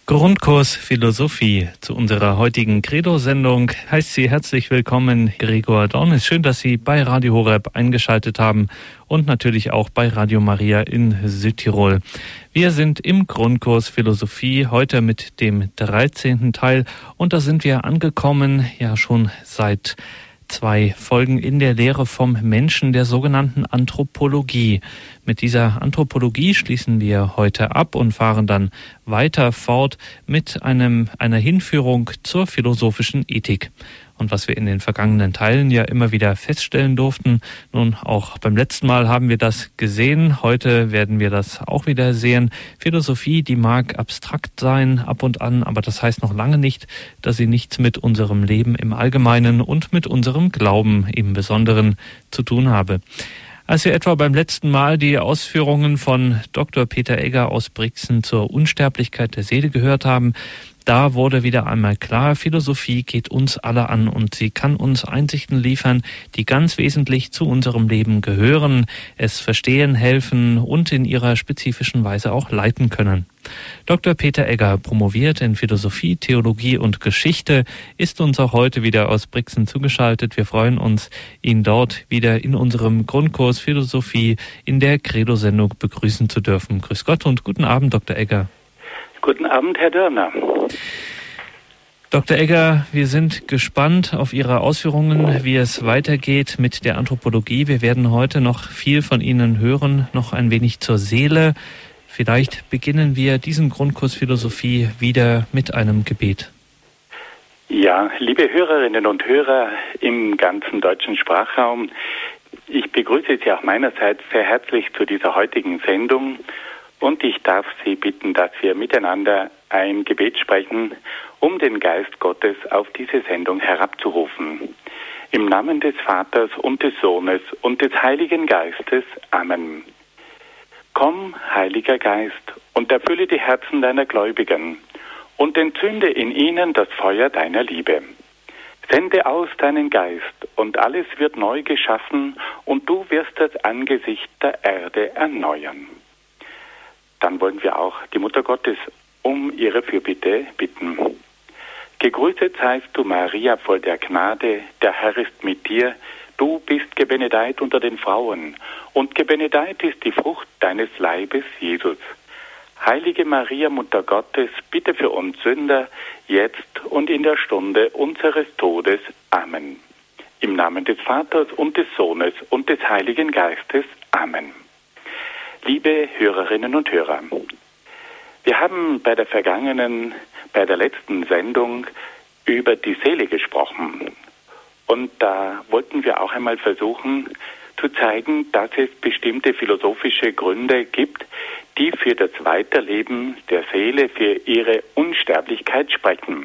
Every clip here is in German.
Grundkurs Philosophie. Zu unserer heutigen Credo-Sendung heißt Sie herzlich willkommen, Gregor Dornis. Schön, dass Sie bei Radio Horeb eingeschaltet haben und natürlich auch bei Radio Maria in Südtirol. Wir sind im Grundkurs Philosophie heute mit dem 13. Teil und da sind wir angekommen, ja schon seit 2 Folgen in der Lehre vom Menschen, der sogenannten Anthropologie. Mit dieser Anthropologie schließen wir heute ab und fahren dann weiter fort mit einer Hinführung zur philosophischen Ethik. Und was wir in den vergangenen Teilen ja immer wieder feststellen durften, nun auch beim letzten Mal haben wir das gesehen, heute werden wir das auch wieder sehen. Philosophie, die mag abstrakt sein ab und an, aber das heißt noch lange nicht, dass sie nichts mit unserem Leben im Allgemeinen und mit unserem Glauben im Besonderen zu tun habe. Als wir etwa beim letzten Mal die Ausführungen von Dr. Peter Egger aus Brixen zur Unsterblichkeit der Seele gehört haben, da wurde wieder einmal klar, Philosophie geht uns alle an und sie kann uns Einsichten liefern, die ganz wesentlich zu unserem Leben gehören, es verstehen helfen und in ihrer spezifischen Weise auch leiten können. Dr. Peter Egger, promoviert in Philosophie, Theologie und Geschichte, ist uns auch heute wieder aus Brixen zugeschaltet. Wir freuen uns, ihn dort wieder in unserem Grundkurs Philosophie in der Credo-Sendung begrüßen zu dürfen. Grüß Gott und guten Abend, Dr. Egger. Guten Abend, Herr Dörner. Dr. Egger, wir sind gespannt auf Ihre Ausführungen, wie es weitergeht mit der Anthropologie. Wir werden heute noch viel von Ihnen hören, noch ein wenig zur Seele. Vielleicht beginnen wir diesen Grundkurs Philosophie wieder mit einem Gebet. Ja, liebe Hörerinnen und Hörer im ganzen deutschen Sprachraum, ich begrüße Sie auch meinerseits sehr herzlich zu dieser heutigen Sendung. Und ich darf Sie bitten, dass wir miteinander ein Gebet sprechen, um den Geist Gottes auf diese Sendung herabzurufen. Im Namen des Vaters und des Sohnes und des Heiligen Geistes. Amen. Komm, Heiliger Geist, und erfülle die Herzen deiner Gläubigen und entzünde in ihnen das Feuer deiner Liebe. Sende aus deinen Geist, und alles wird neu geschaffen, und du wirst das Angesicht der Erde erneuern. Dann wollen wir auch die Mutter Gottes um ihre Fürbitte bitten. Gegrüßet seist du, Maria, voll der Gnade, der Herr ist mit dir. Du bist gebenedeit unter den Frauen, und gebenedeit ist die Frucht deines Leibes, Jesus. Heilige Maria, Mutter Gottes, bitte für uns Sünder, jetzt und in der Stunde unseres Todes. Amen. Im Namen des Vaters und des Sohnes und des Heiligen Geistes. Amen. Liebe Hörerinnen und Hörer, wir haben bei der letzten Sendung über die Seele gesprochen. Und da wollten wir auch einmal versuchen zu zeigen, dass es bestimmte philosophische Gründe gibt, die für das Weiterleben der Seele, für ihre Unsterblichkeit sprechen.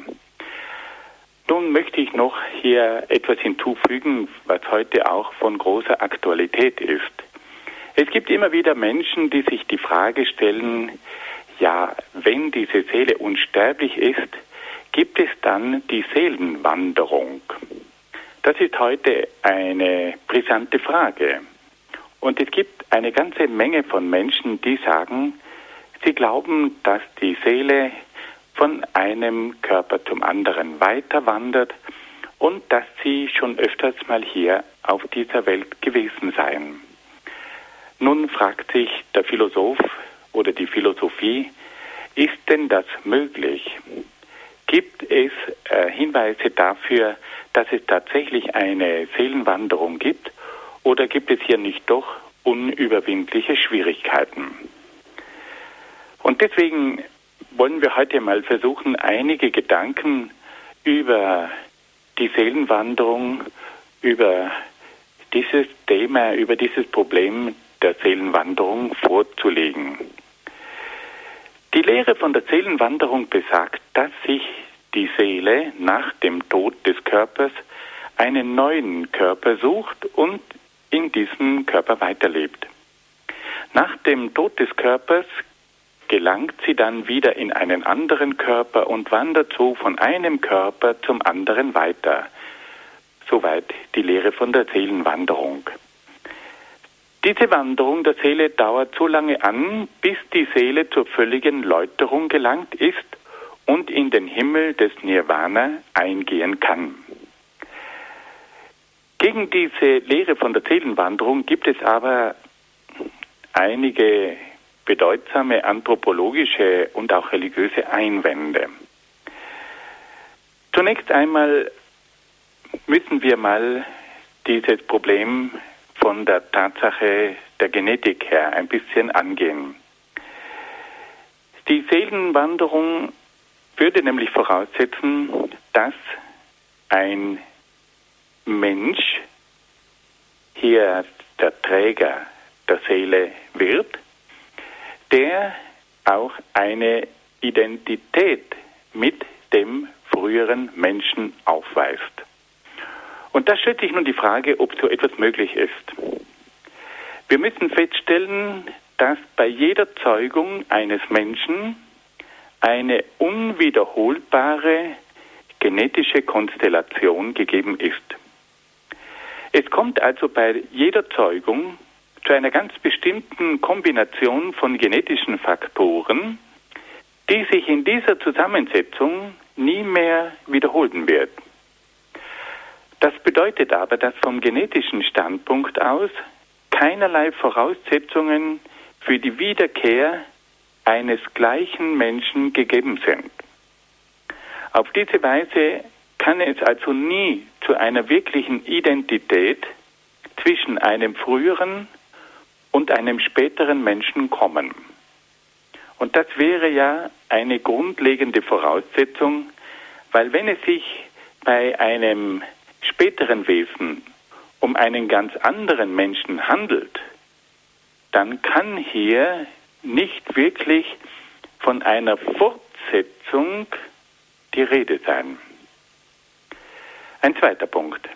Nun möchte ich noch hier etwas hinzufügen, was heute auch von großer Aktualität ist. Es gibt immer wieder Menschen, die sich die Frage stellen, ja, wenn diese Seele unsterblich ist, gibt es dann die Seelenwanderung? Das ist heute eine brisante Frage. Und es gibt eine ganze Menge von Menschen, die sagen, sie glauben, dass die Seele von einem Körper zum anderen weiter wandert und dass sie schon öfters mal hier auf dieser Welt gewesen seien. Nun fragt sich der Philosoph oder die Philosophie, ist denn das möglich? Gibt es Hinweise dafür, dass es tatsächlich eine Seelenwanderung gibt, oder gibt es hier nicht doch unüberwindliche Schwierigkeiten? Und deswegen wollen wir heute mal versuchen, einige Gedanken über die Seelenwanderung, über dieses Thema, über dieses Problem der Seelenwanderung vorzulegen. Die Lehre von der Seelenwanderung besagt, dass sich die Seele nach dem Tod des Körpers einen neuen Körper sucht und in diesem Körper weiterlebt. Nach dem Tod des Körpers gelangt sie dann wieder in einen anderen Körper und wandert so von einem Körper zum anderen weiter. Soweit die Lehre von der Seelenwanderung. Diese Wanderung der Seele dauert so lange an, bis die Seele zur völligen Läuterung gelangt ist und in den Himmel des Nirvana eingehen kann. Gegen diese Lehre von der Seelenwanderung gibt es aber einige bedeutsame anthropologische und auch religiöse Einwände. Zunächst einmal müssen wir mal dieses Problem von der Tatsache der Genetik her ein bisschen angehen. Die Seelenwanderung würde nämlich voraussetzen, dass ein Mensch hier der Träger der Seele wird, der auch eine Identität mit dem früheren Menschen aufweist. Und da stellt sich nun die Frage, ob so etwas möglich ist. Wir müssen feststellen, dass bei jeder Zeugung eines Menschen eine unwiederholbare genetische Konstellation gegeben ist. Es kommt also bei jeder Zeugung zu einer ganz bestimmten Kombination von genetischen Faktoren, die sich in dieser Zusammensetzung nie mehr wiederholen wird. Das bedeutet aber, dass vom genetischen Standpunkt aus keinerlei Voraussetzungen für die Wiederkehr eines gleichen Menschen gegeben sind. Auf diese Weise kann es also nie zu einer wirklichen Identität zwischen einem früheren und einem späteren Menschen kommen. Und das wäre ja eine grundlegende Voraussetzung, weil wenn es sich bei einem späteren Wesen um einen ganz anderen Menschen handelt, dann kann hier nicht wirklich von einer Fortsetzung die Rede sein. Ein zweiter Punkt.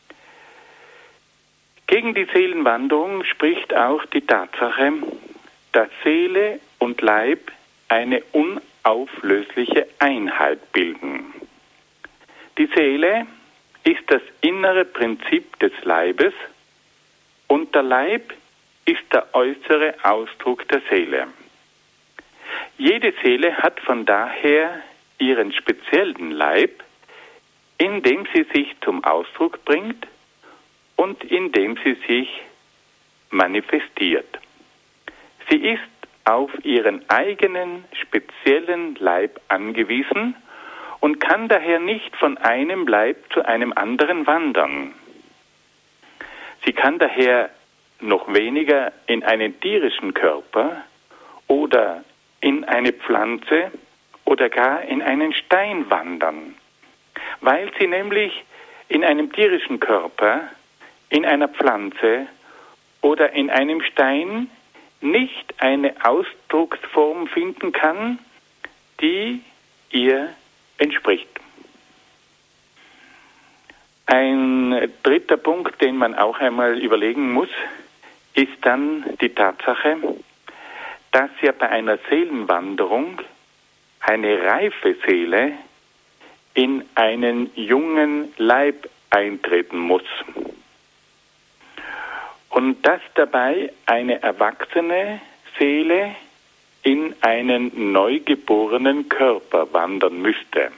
Gegen die Seelenwanderung spricht auch die Tatsache, dass Seele und Leib eine unauflösliche Einheit bilden. Die Seele ist das innere Prinzip des Leibes und der Leib ist der äußere Ausdruck der Seele. Jede Seele hat von daher ihren speziellen Leib, in dem sie sich zum Ausdruck bringt und in dem sie sich manifestiert. Sie ist auf ihren eigenen speziellen Leib angewiesen und kann daher nicht von einem Leib zu einem anderen wandern. Sie kann daher noch weniger in einen tierischen Körper oder in eine Pflanze oder gar in einen Stein wandern, weil sie nämlich in einem tierischen Körper, in einer Pflanze oder in einem Stein nicht eine Ausdrucksform finden kann, die ihr entspricht. Ein dritter Punkt, den man auch einmal überlegen muss, ist dann die Tatsache, dass ja bei einer Seelenwanderung eine reife Seele in einen jungen Leib eintreten muss. Und dass dabei eine erwachsene Seele in einen neugeborenen Körper wandern müsste.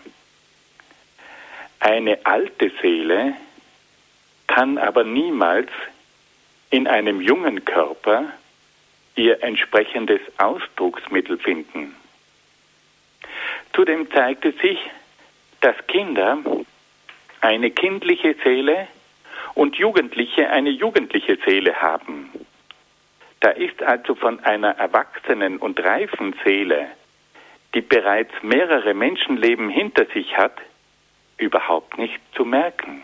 Eine alte Seele kann aber niemals in einem jungen Körper ihr entsprechendes Ausdrucksmittel finden. Zudem zeigt es sich, dass Kinder eine kindliche Seele und Jugendliche eine jugendliche Seele haben. Da ist also von einer erwachsenen und reifen Seele, die bereits mehrere Menschenleben hinter sich hat, überhaupt nicht zu merken.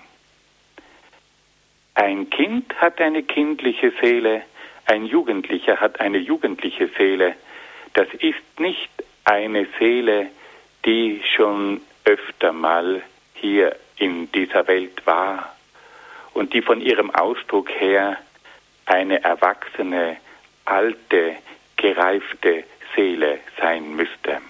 Ein Kind hat eine kindliche Seele, ein Jugendlicher hat eine jugendliche Seele. Das ist nicht eine Seele, die schon öfter mal hier in dieser Welt war und die von ihrem Ausdruck her eine erwachsene, alte, gereifte Seele sein müsste.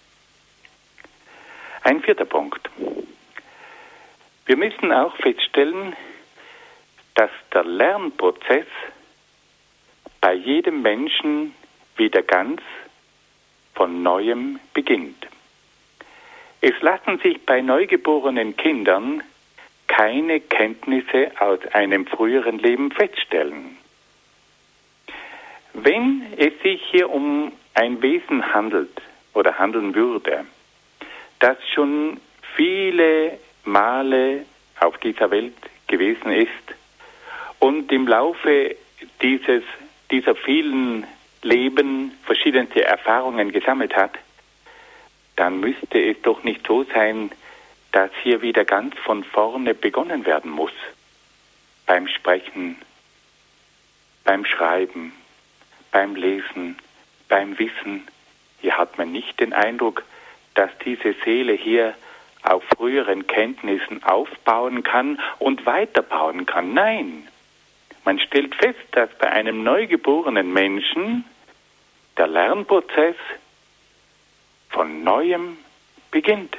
Ein vierter Punkt. Wir müssen auch feststellen, dass der Lernprozess bei jedem Menschen wieder ganz von Neuem beginnt. Es lassen sich bei neugeborenen Kindern keine Kenntnisse aus einem früheren Leben feststellen. Wenn es sich hier um ein Wesen handelt oder handeln würde, das schon viele Male auf dieser Welt gewesen ist und im Laufe dieser vielen Leben verschiedenste Erfahrungen gesammelt hat, dann müsste es doch nicht so sein, dass hier wieder ganz von vorne begonnen werden muss. Beim Sprechen, beim Schreiben, beim Lesen, beim Wissen. Hier hat man nicht den Eindruck, dass diese Seele hier auf früheren Kenntnissen aufbauen kann und weiterbauen kann. Nein, man stellt fest, dass bei einem neugeborenen Menschen der Lernprozess von Neuem beginnt.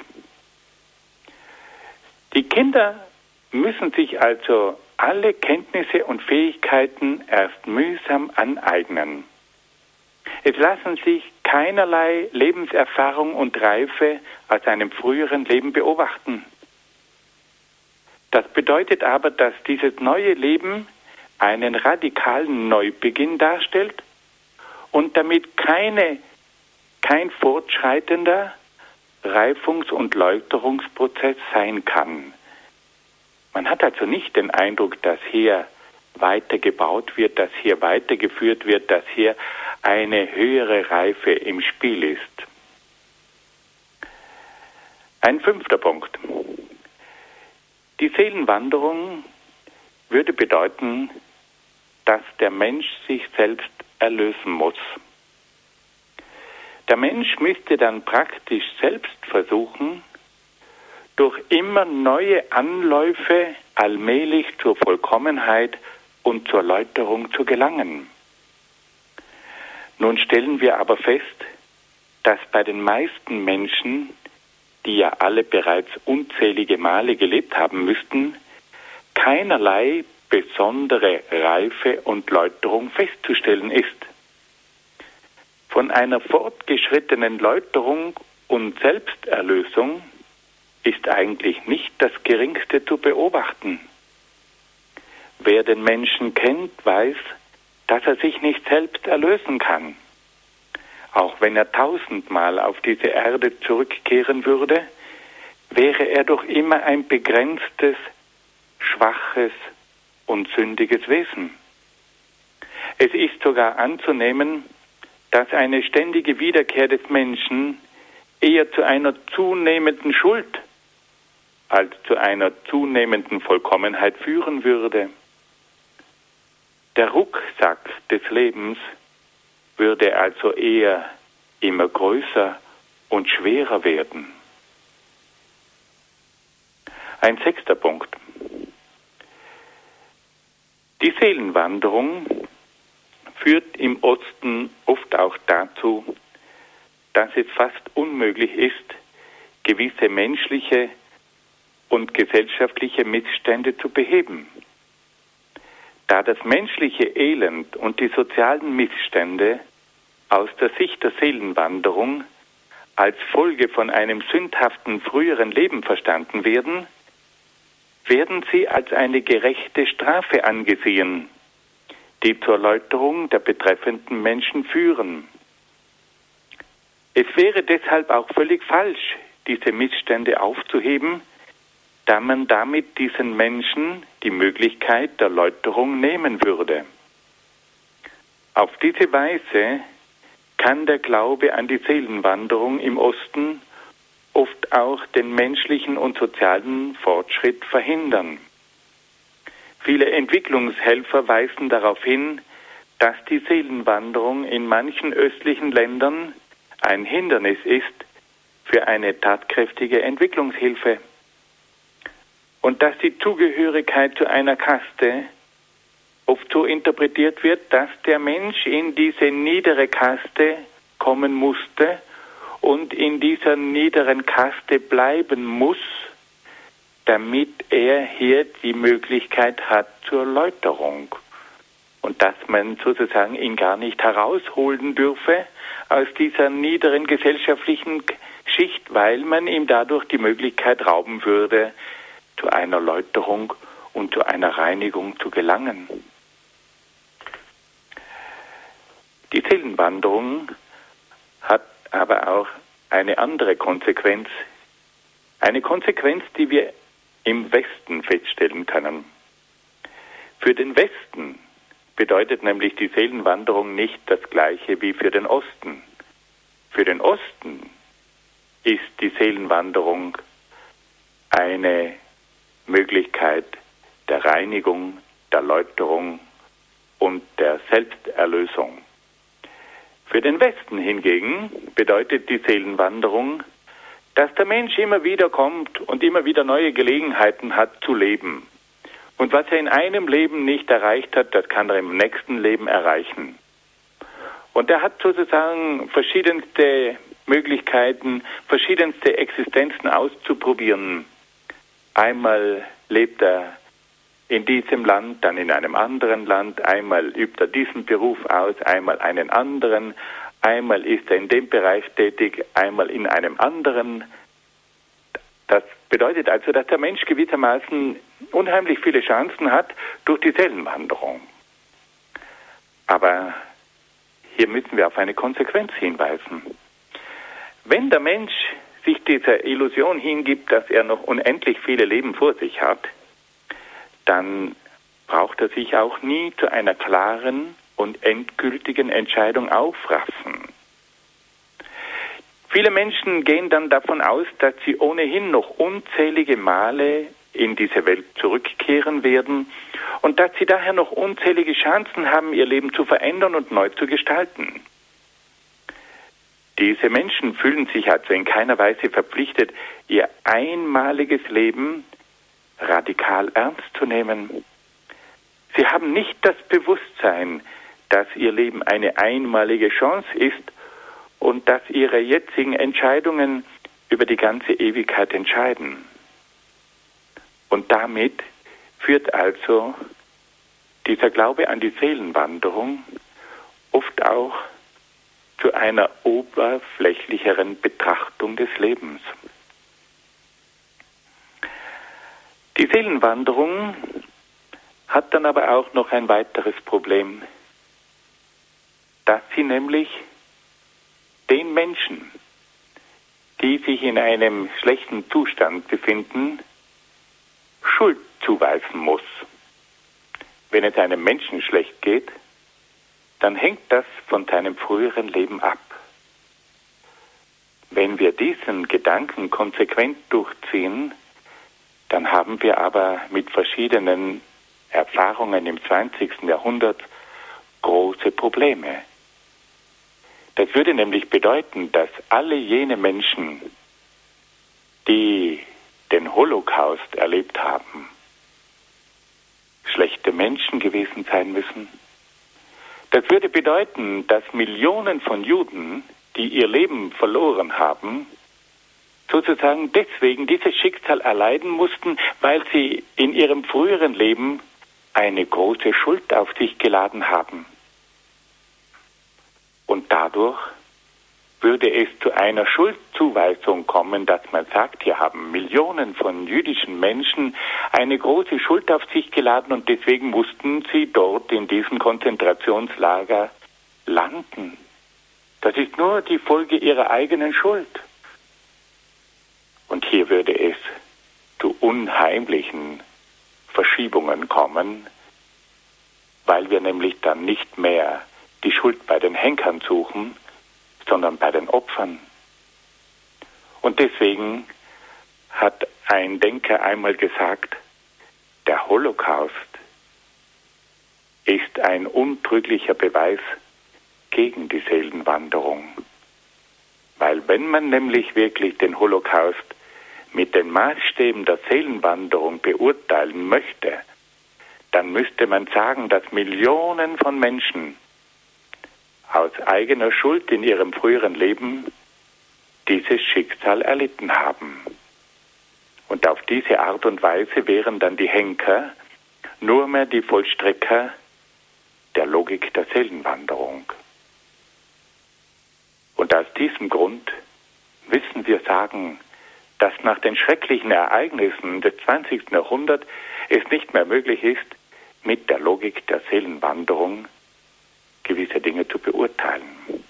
Die Kinder müssen sich also alle Kenntnisse und Fähigkeiten erst mühsam aneignen. Es lassen sich keinerlei Lebenserfahrung und Reife aus einem früheren Leben beobachten. Das bedeutet aber, dass dieses neue Leben einen radikalen Neubeginn darstellt und damit kein fortschreitender Reifungs- und Läuterungsprozess sein kann. Man hat also nicht den Eindruck, dass hier weiter gebaut wird, dass hier weitergeführt wird, dass hier eine höhere Reife im Spiel ist. Ein 5. Punkt. Die Seelenwanderung würde bedeuten, dass der Mensch sich selbst erlösen muss. Der Mensch müsste dann praktisch selbst versuchen, durch immer neue Anläufe allmählich zur Vollkommenheit und zur Läuterung zu gelangen. Nun stellen wir aber fest, dass bei den meisten Menschen, die ja alle bereits unzählige Male gelebt haben müssten, keinerlei besondere Reife und Läuterung festzustellen ist. Von einer fortgeschrittenen Läuterung und Selbsterlösung ist eigentlich nicht das Geringste zu beobachten. Wer den Menschen kennt, weiß, dass er sich nicht selbst erlösen kann. Auch wenn er 1000-mal auf diese Erde zurückkehren würde, wäre er doch immer ein begrenztes, schwaches und sündiges Wesen. Es ist sogar anzunehmen, dass eine ständige Wiederkehr des Menschen eher zu einer zunehmenden Schuld als zu einer zunehmenden Vollkommenheit führen würde. Der Rucksack des Lebens würde also eher immer größer und schwerer werden. Ein 6. Punkt. Die Seelenwanderung führt im Osten oft auch dazu, dass es fast unmöglich ist, gewisse menschliche und gesellschaftliche Missstände zu beheben. Da das menschliche Elend und die sozialen Missstände aus der Sicht der Seelenwanderung als Folge von einem sündhaften früheren Leben verstanden werden, werden sie als eine gerechte Strafe angesehen, die zur Läuterung der betreffenden Menschen führen. Es wäre deshalb auch völlig falsch, diese Missstände aufzuheben, da man damit diesen Menschen die Möglichkeit der Läuterung nehmen würde. Auf diese Weise kann der Glaube an die Seelenwanderung im Osten oft auch den menschlichen und sozialen Fortschritt verhindern. Viele Entwicklungshelfer weisen darauf hin, dass die Seelenwanderung in manchen östlichen Ländern ein Hindernis ist für eine tatkräftige Entwicklungshilfe und dass die Zugehörigkeit zu einer Kaste oft so interpretiert wird, dass der Mensch in diese niedere Kaste kommen musste und in dieser niederen Kaste bleiben muss, damit er hier die Möglichkeit hat zur Läuterung und dass man sozusagen ihn gar nicht herausholen dürfe aus dieser niederen gesellschaftlichen Schicht, weil man ihm dadurch die Möglichkeit rauben würde, zu einer Läuterung und zu einer Reinigung zu gelangen. Die Seelenwanderung hat aber auch eine andere Konsequenz. Eine Konsequenz, die wir im Westen feststellen können. Für den Westen bedeutet nämlich die Seelenwanderung nicht das Gleiche wie für den Osten. Für den Osten ist die Seelenwanderung eine Möglichkeit der Reinigung, der Läuterung und der Selbsterlösung. Für den Westen hingegen bedeutet die Seelenwanderung, dass der Mensch immer wieder kommt und immer wieder neue Gelegenheiten hat zu leben. Und was er in einem Leben nicht erreicht hat, das kann er im nächsten Leben erreichen. Und er hat sozusagen verschiedenste Möglichkeiten, verschiedenste Existenzen auszuprobieren. Einmal lebt er in diesem Land, dann in einem anderen Land, einmal übt er diesen Beruf aus, einmal einen anderen, einmal ist er in dem Bereich tätig, einmal in einem anderen. Das bedeutet also, dass der Mensch gewissermaßen unheimlich viele Chancen hat durch die Seelenwanderung. Aber hier müssen wir auf eine Konsequenz hinweisen. Wenn der Mensch sich dieser Illusion hingibt, dass er noch unendlich viele Leben vor sich hat, dann braucht er sich auch nie zu einer klaren und endgültigen Entscheidung aufraffen. Viele Menschen gehen dann davon aus, dass sie ohnehin noch unzählige Male in diese Welt zurückkehren werden und dass sie daher noch unzählige Chancen haben, ihr Leben zu verändern und neu zu gestalten. Diese Menschen fühlen sich also in keiner Weise verpflichtet, ihr einmaliges Leben radikal ernst zu nehmen. Sie haben nicht das Bewusstsein, dass ihr Leben eine einmalige Chance ist und dass ihre jetzigen Entscheidungen über die ganze Ewigkeit entscheiden. Und damit führt also dieser Glaube an die Seelenwanderung oft auch zu einer oberflächlicheren Betrachtung des Lebens. Die Seelenwanderung hat dann aber auch noch ein weiteres Problem, dass sie nämlich den Menschen, die sich in einem schlechten Zustand befinden, Schuld zuweisen muss. Wenn es einem Menschen schlecht geht, dann hängt das von seinem früheren Leben ab. Wenn wir diesen Gedanken konsequent durchziehen, dann haben wir aber mit verschiedenen Erfahrungen im 20. Jahrhundert große Probleme. Das würde nämlich bedeuten, dass alle jene Menschen, die den Holocaust erlebt haben, schlechte Menschen gewesen sein müssen. Das würde bedeuten, dass Millionen von Juden, die ihr Leben verloren haben, sozusagen deswegen dieses Schicksal erleiden mussten, weil sie in ihrem früheren Leben eine große Schuld auf sich geladen haben. Und dadurch würde es zu einer Schuldzuweisung kommen, dass man sagt, hier haben Millionen von jüdischen Menschen eine große Schuld auf sich geladen und deswegen mussten sie dort in diesem Konzentrationslager landen. Das ist nur die Folge ihrer eigenen Schuld. Und hier würde es zu unheimlichen Verschiebungen kommen, weil wir nämlich dann nicht mehr die Schuld bei den Henkern suchen, sondern bei den Opfern. Und deswegen hat ein Denker einmal gesagt, der Holocaust ist ein untrüglicher Beweis gegen die Seelenwanderung. Weil wenn man nämlich wirklich den Holocaust mit den Maßstäben der Seelenwanderung beurteilen möchte, dann müsste man sagen, dass Millionen von Menschen aus eigener Schuld in ihrem früheren Leben dieses Schicksal erlitten haben. Und auf diese Art und Weise wären dann die Henker nur mehr die Vollstrecker der Logik der Seelenwanderung. Und aus diesem Grund müssen wir sagen, dass nach den schrecklichen Ereignissen des 20. Jahrhunderts es nicht mehr möglich ist, mit der Logik der Seelenwanderung gewisse Dinge zu beurteilen.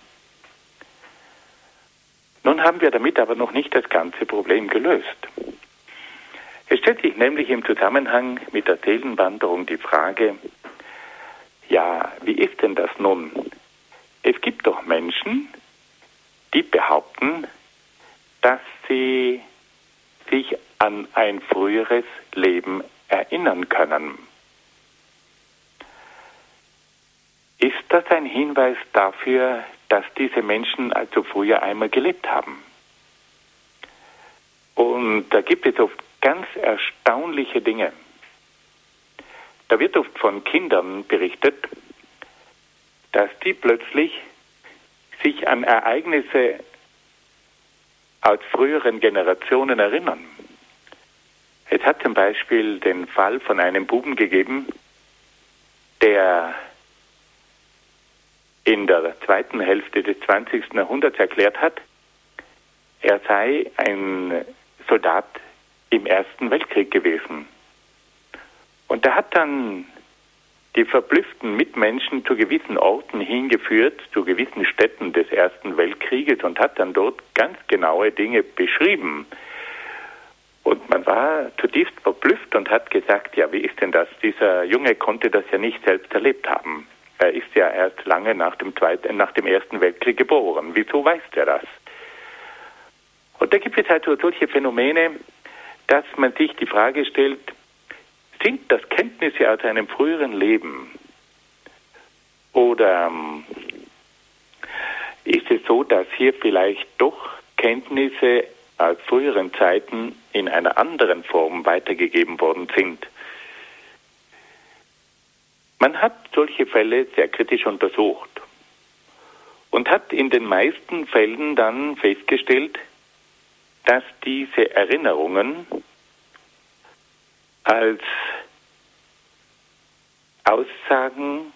Nun haben wir damit aber noch nicht das ganze Problem gelöst. Es stellt sich nämlich im Zusammenhang mit der Seelenwanderung die Frage, ja, wie ist denn das nun? Es gibt doch Menschen, die behaupten, dass sie sich an ein früheres Leben erinnern können. Ist das ein Hinweis dafür, dass diese Menschen also früher einmal gelebt haben? Und da gibt es oft ganz erstaunliche Dinge. Da wird oft von Kindern berichtet, dass die plötzlich sich an Ereignisse aus früheren Generationen erinnern. Es hat zum Beispiel den Fall von einem Buben gegeben, der in der zweiten Hälfte des 20. Jahrhunderts erklärt hat, er sei ein Soldat im Ersten Weltkrieg gewesen. Und er hat dann die verblüfften Mitmenschen zu gewissen Orten hingeführt, zu gewissen Städten des Ersten Weltkrieges und hat dann dort ganz genaue Dinge beschrieben. Und man war zutiefst verblüfft und hat gesagt, ja, wie ist denn das? Dieser Junge konnte das ja nicht selbst erlebt haben. Er ist ja erst lange nach dem Ersten Weltkrieg geboren. Wieso weiß er das? Und da gibt es halt so solche Phänomene, dass man sich die Frage stellt, sind das Kenntnisse aus einem früheren Leben? Oder ist es so, dass hier vielleicht doch Kenntnisse aus früheren Zeiten in einer anderen Form weitergegeben worden sind? Man hat solche Fälle sehr kritisch untersucht und hat in den meisten Fällen dann festgestellt, dass diese Erinnerungen als Aussagen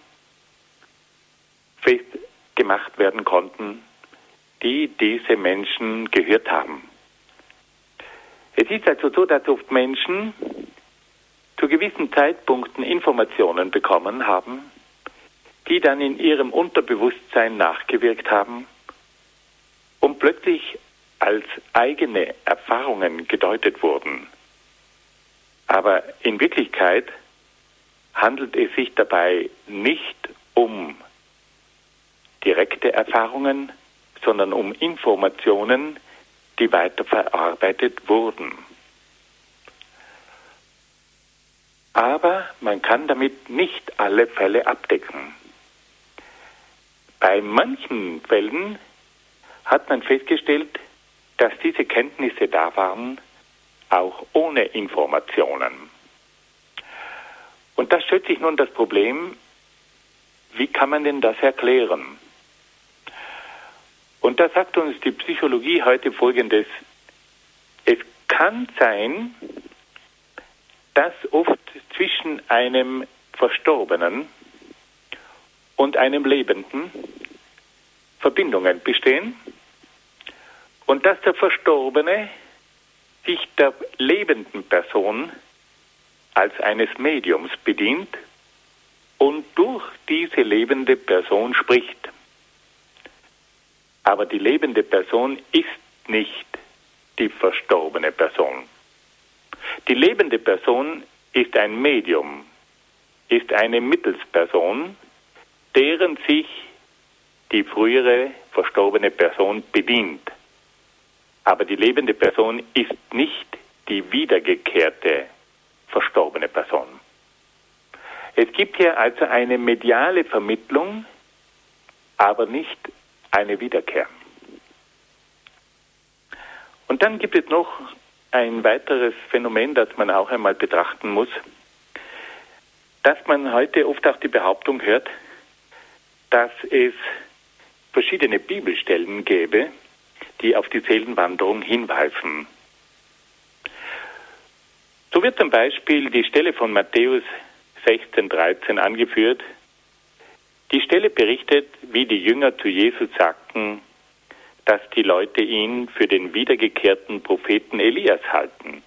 festgemacht werden konnten, die diese Menschen gehört haben. Es ist also so, dass oft Menschen zu gewissen Zeitpunkten Informationen bekommen haben, die dann in ihrem Unterbewusstsein nachgewirkt haben und plötzlich als eigene Erfahrungen gedeutet wurden. Aber in Wirklichkeit handelt es sich dabei nicht um direkte Erfahrungen, sondern um Informationen, die weiterverarbeitet wurden. Aber man kann damit nicht alle Fälle abdecken. Bei manchen Fällen hat man festgestellt, dass diese Kenntnisse da waren, auch ohne Informationen. Und da stellt sich nun das Problem, wie kann man denn das erklären? Und da sagt uns die Psychologie heute Folgendes: Es kann sein, dass oft zwischen einem Verstorbenen und einem Lebenden Verbindungen bestehen und dass der Verstorbene sich der lebenden Person als eines Mediums bedient und durch diese lebende Person spricht. Aber die lebende Person ist nicht die verstorbene Person. Die lebende Person ist ein Medium, ist eine Mittelsperson, deren sich die frühere verstorbene Person bedient. Aber die lebende Person ist nicht die wiedergekehrte verstorbene Person. Es gibt hier also eine mediale Vermittlung, aber nicht eine Wiederkehr. Und dann gibt es noch ein weiteres Phänomen, das man auch einmal betrachten muss, dass man heute oft auch die Behauptung hört, dass es verschiedene Bibelstellen gäbe, die auf die Seelenwanderung hinweisen. So wird zum Beispiel die Stelle von Matthäus 16,13 angeführt. Die Stelle berichtet, wie die Jünger zu Jesus sagten, dass die Leute ihn für den wiedergekehrten Propheten Elias halten.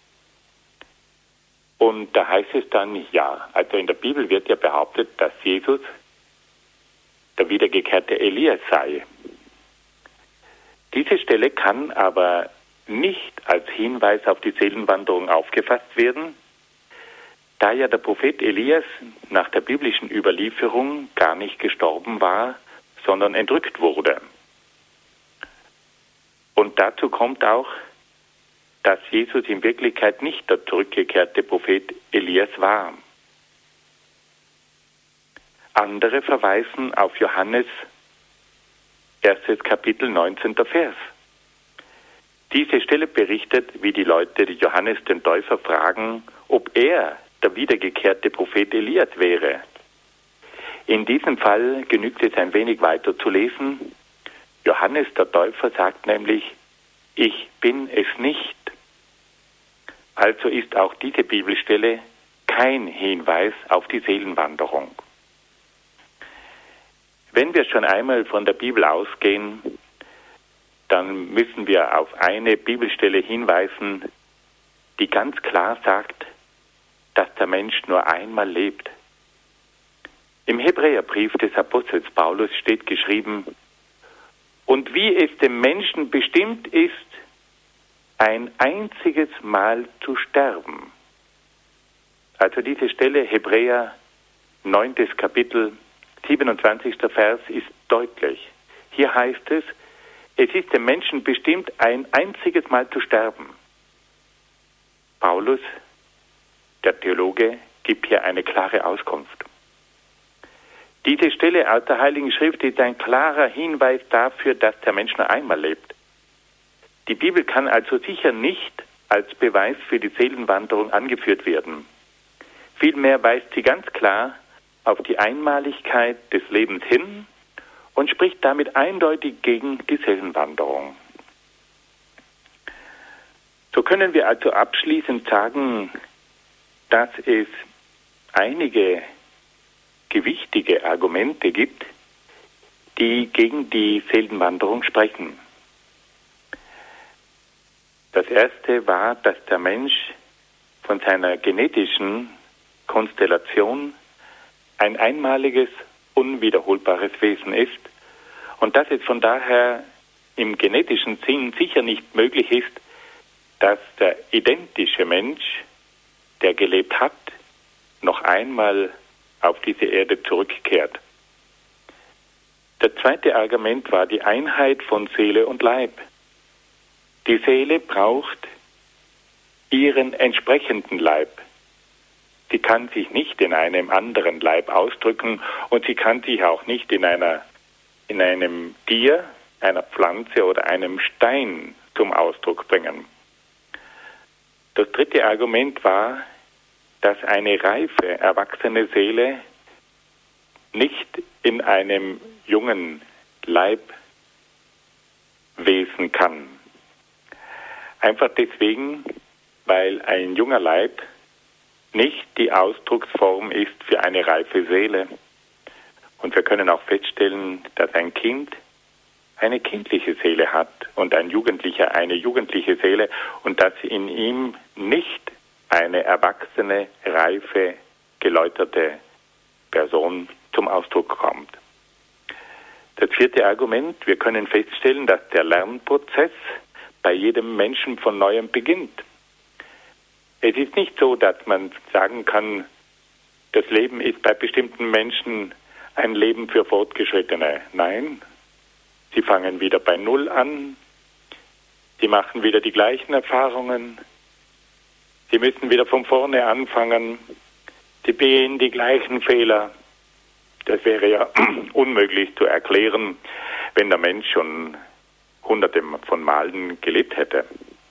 Und da heißt es dann, ja, also in der Bibel wird ja behauptet, dass Jesus der wiedergekehrte Elias sei. Diese Stelle kann aber nicht als Hinweis auf die Seelenwanderung aufgefasst werden, da ja der Prophet Elias nach der biblischen Überlieferung gar nicht gestorben war, sondern entrückt wurde. Und dazu kommt auch, dass Jesus in Wirklichkeit nicht der zurückgekehrte Prophet Elias war. Andere verweisen auf Johannes 1. Kapitel 19. Vers. Diese Stelle berichtet, wie die Leute Johannes den Täufer fragen, ob er der wiedergekehrte Prophet Elias wäre. In diesem Fall genügt es ein wenig weiter zu lesen. Johannes der Täufer sagt nämlich, ich bin es nicht. Also ist auch diese Bibelstelle kein Hinweis auf die Seelenwanderung. Wenn wir schon einmal von der Bibel ausgehen, dann müssen wir auf eine Bibelstelle hinweisen, die ganz klar sagt, dass der Mensch nur einmal lebt. Im Hebräerbrief des Apostels Paulus steht geschrieben, und wie es dem Menschen bestimmt ist, ein einziges Mal zu sterben. Also diese Stelle, Hebräer 9. Kapitel, 27. Vers, ist deutlich. Hier heißt es, es ist dem Menschen bestimmt, ein einziges Mal zu sterben. Paulus, der Theologe, gibt hier eine klare Auskunft. Diese Stelle aus der Heiligen Schrift ist ein klarer Hinweis dafür, dass der Mensch nur einmal lebt. Die Bibel kann also sicher nicht als Beweis für die Seelenwanderung angeführt werden. Vielmehr weist sie ganz klar auf die Einmaligkeit des Lebens hin und spricht damit eindeutig gegen die Seelenwanderung. So können wir also abschließend sagen, dass es einige gewichtige Argumente gibt, die gegen die Seelenwanderung sprechen. Das erste war, dass der Mensch von seiner genetischen Konstellation ein einmaliges, unwiederholbares Wesen ist und dass es von daher im genetischen Sinn sicher nicht möglich ist, dass der identische Mensch, der gelebt hat, noch einmal auf diese Erde zurückkehrt. Das zweite Argument war die Einheit von Seele und Leib. Die Seele braucht ihren entsprechenden Leib. Sie kann sich nicht in einem anderen Leib ausdrücken und sie kann sich auch nicht in einem Tier, einer Pflanze oder einem Stein zum Ausdruck bringen. Das dritte Argument war, dass eine reife, erwachsene Seele nicht in einem jungen Leib wesen kann. Einfach deswegen, weil ein junger Leib nicht die Ausdrucksform ist für eine reife Seele. Und wir können auch feststellen, dass ein Kind eine kindliche Seele hat und ein Jugendlicher eine jugendliche Seele und dass in ihm nicht eine erwachsene, reife, geläuterte Person zum Ausdruck kommt. Das vierte Argument, wir können feststellen, dass der Lernprozess bei jedem Menschen von Neuem beginnt. Es ist nicht so, dass man sagen kann, das Leben ist bei bestimmten Menschen ein Leben für Fortgeschrittene. Nein, sie fangen wieder bei Null an, sie machen wieder die gleichen Erfahrungen, sie müssen wieder von vorne anfangen, sie begehen die gleichen Fehler. Das wäre ja unmöglich zu erklären, wenn der Mensch schon hunderte von Malen gelebt hätte.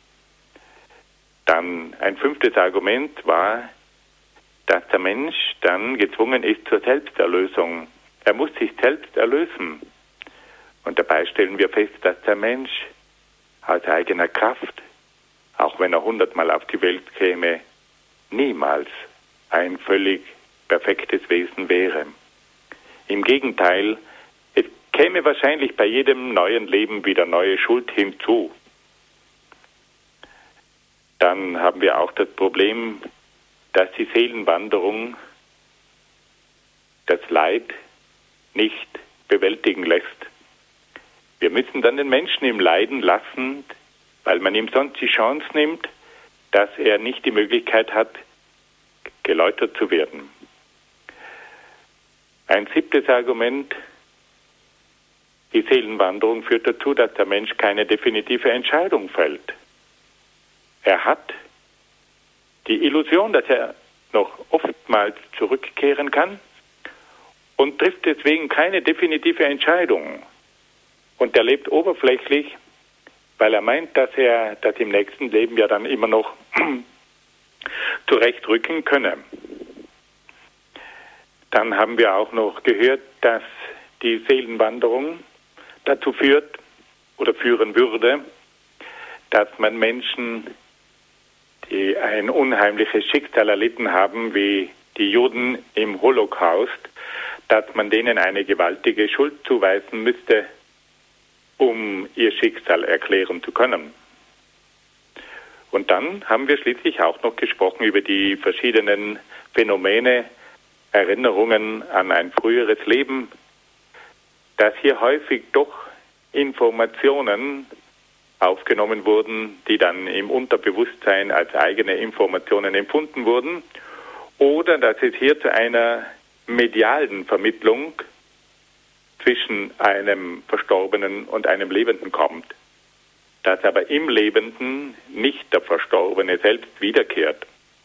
Dann ein fünftes Argument war, dass der Mensch dann gezwungen ist zur Selbsterlösung. Er muss sich selbst erlösen. Und dabei stellen wir fest, dass der Mensch aus eigener Kraft, auch wenn er 100-mal auf die Welt käme, niemals ein völlig perfektes Wesen wäre. Im Gegenteil, es käme wahrscheinlich bei jedem neuen Leben wieder neue Schuld hinzu. Dann haben wir auch das Problem, dass die Seelenwanderung das Leid nicht bewältigen lässt. Wir müssen dann den Menschen im Leiden lassen, weil man ihm sonst die Chance nimmt, dass er nicht die Möglichkeit hat, geläutert zu werden. Ein 7. Argument: Die Seelenwanderung führt dazu, dass der Mensch keine definitive Entscheidung fällt. Er hat die Illusion, dass er noch oftmals zurückkehren kann und trifft deswegen keine definitive Entscheidung. Und er lebt oberflächlich, weil er meint, dass er das im nächsten Leben ja dann immer noch zurechtrücken könne. Dann haben wir auch noch gehört, dass die Seelenwanderung dazu führt oder führen würde, dass man Menschen, die ein unheimliches Schicksal erlitten haben, wie die Juden im Holocaust, dass man denen eine gewaltige Schuld zuweisen müsste, um ihr Schicksal erklären zu können. Und dann haben wir schließlich auch noch gesprochen über die verschiedenen Phänomene, Erinnerungen an ein früheres Leben, dass hier häufig doch Informationen aufgenommen wurden, die dann im Unterbewusstsein als eigene Informationen empfunden wurden, oder dass es hier zu einer medialen Vermittlung zwischen einem Verstorbenen und einem Lebenden kommt, dass aber im Lebenden nicht der Verstorbene selbst wiederkehrt.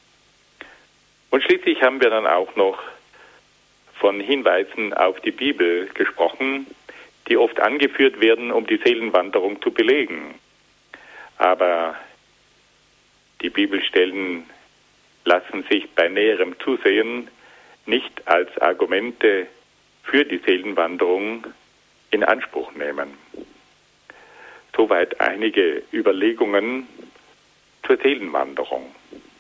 Und schließlich haben wir dann auch noch von Hinweisen auf die Bibel gesprochen, die oft angeführt werden, um die Seelenwanderung zu belegen. Aber die Bibelstellen lassen sich bei näherem Zusehen nicht als Argumente für die Seelenwanderung in Anspruch nehmen. Soweit einige Überlegungen zur Seelenwanderung.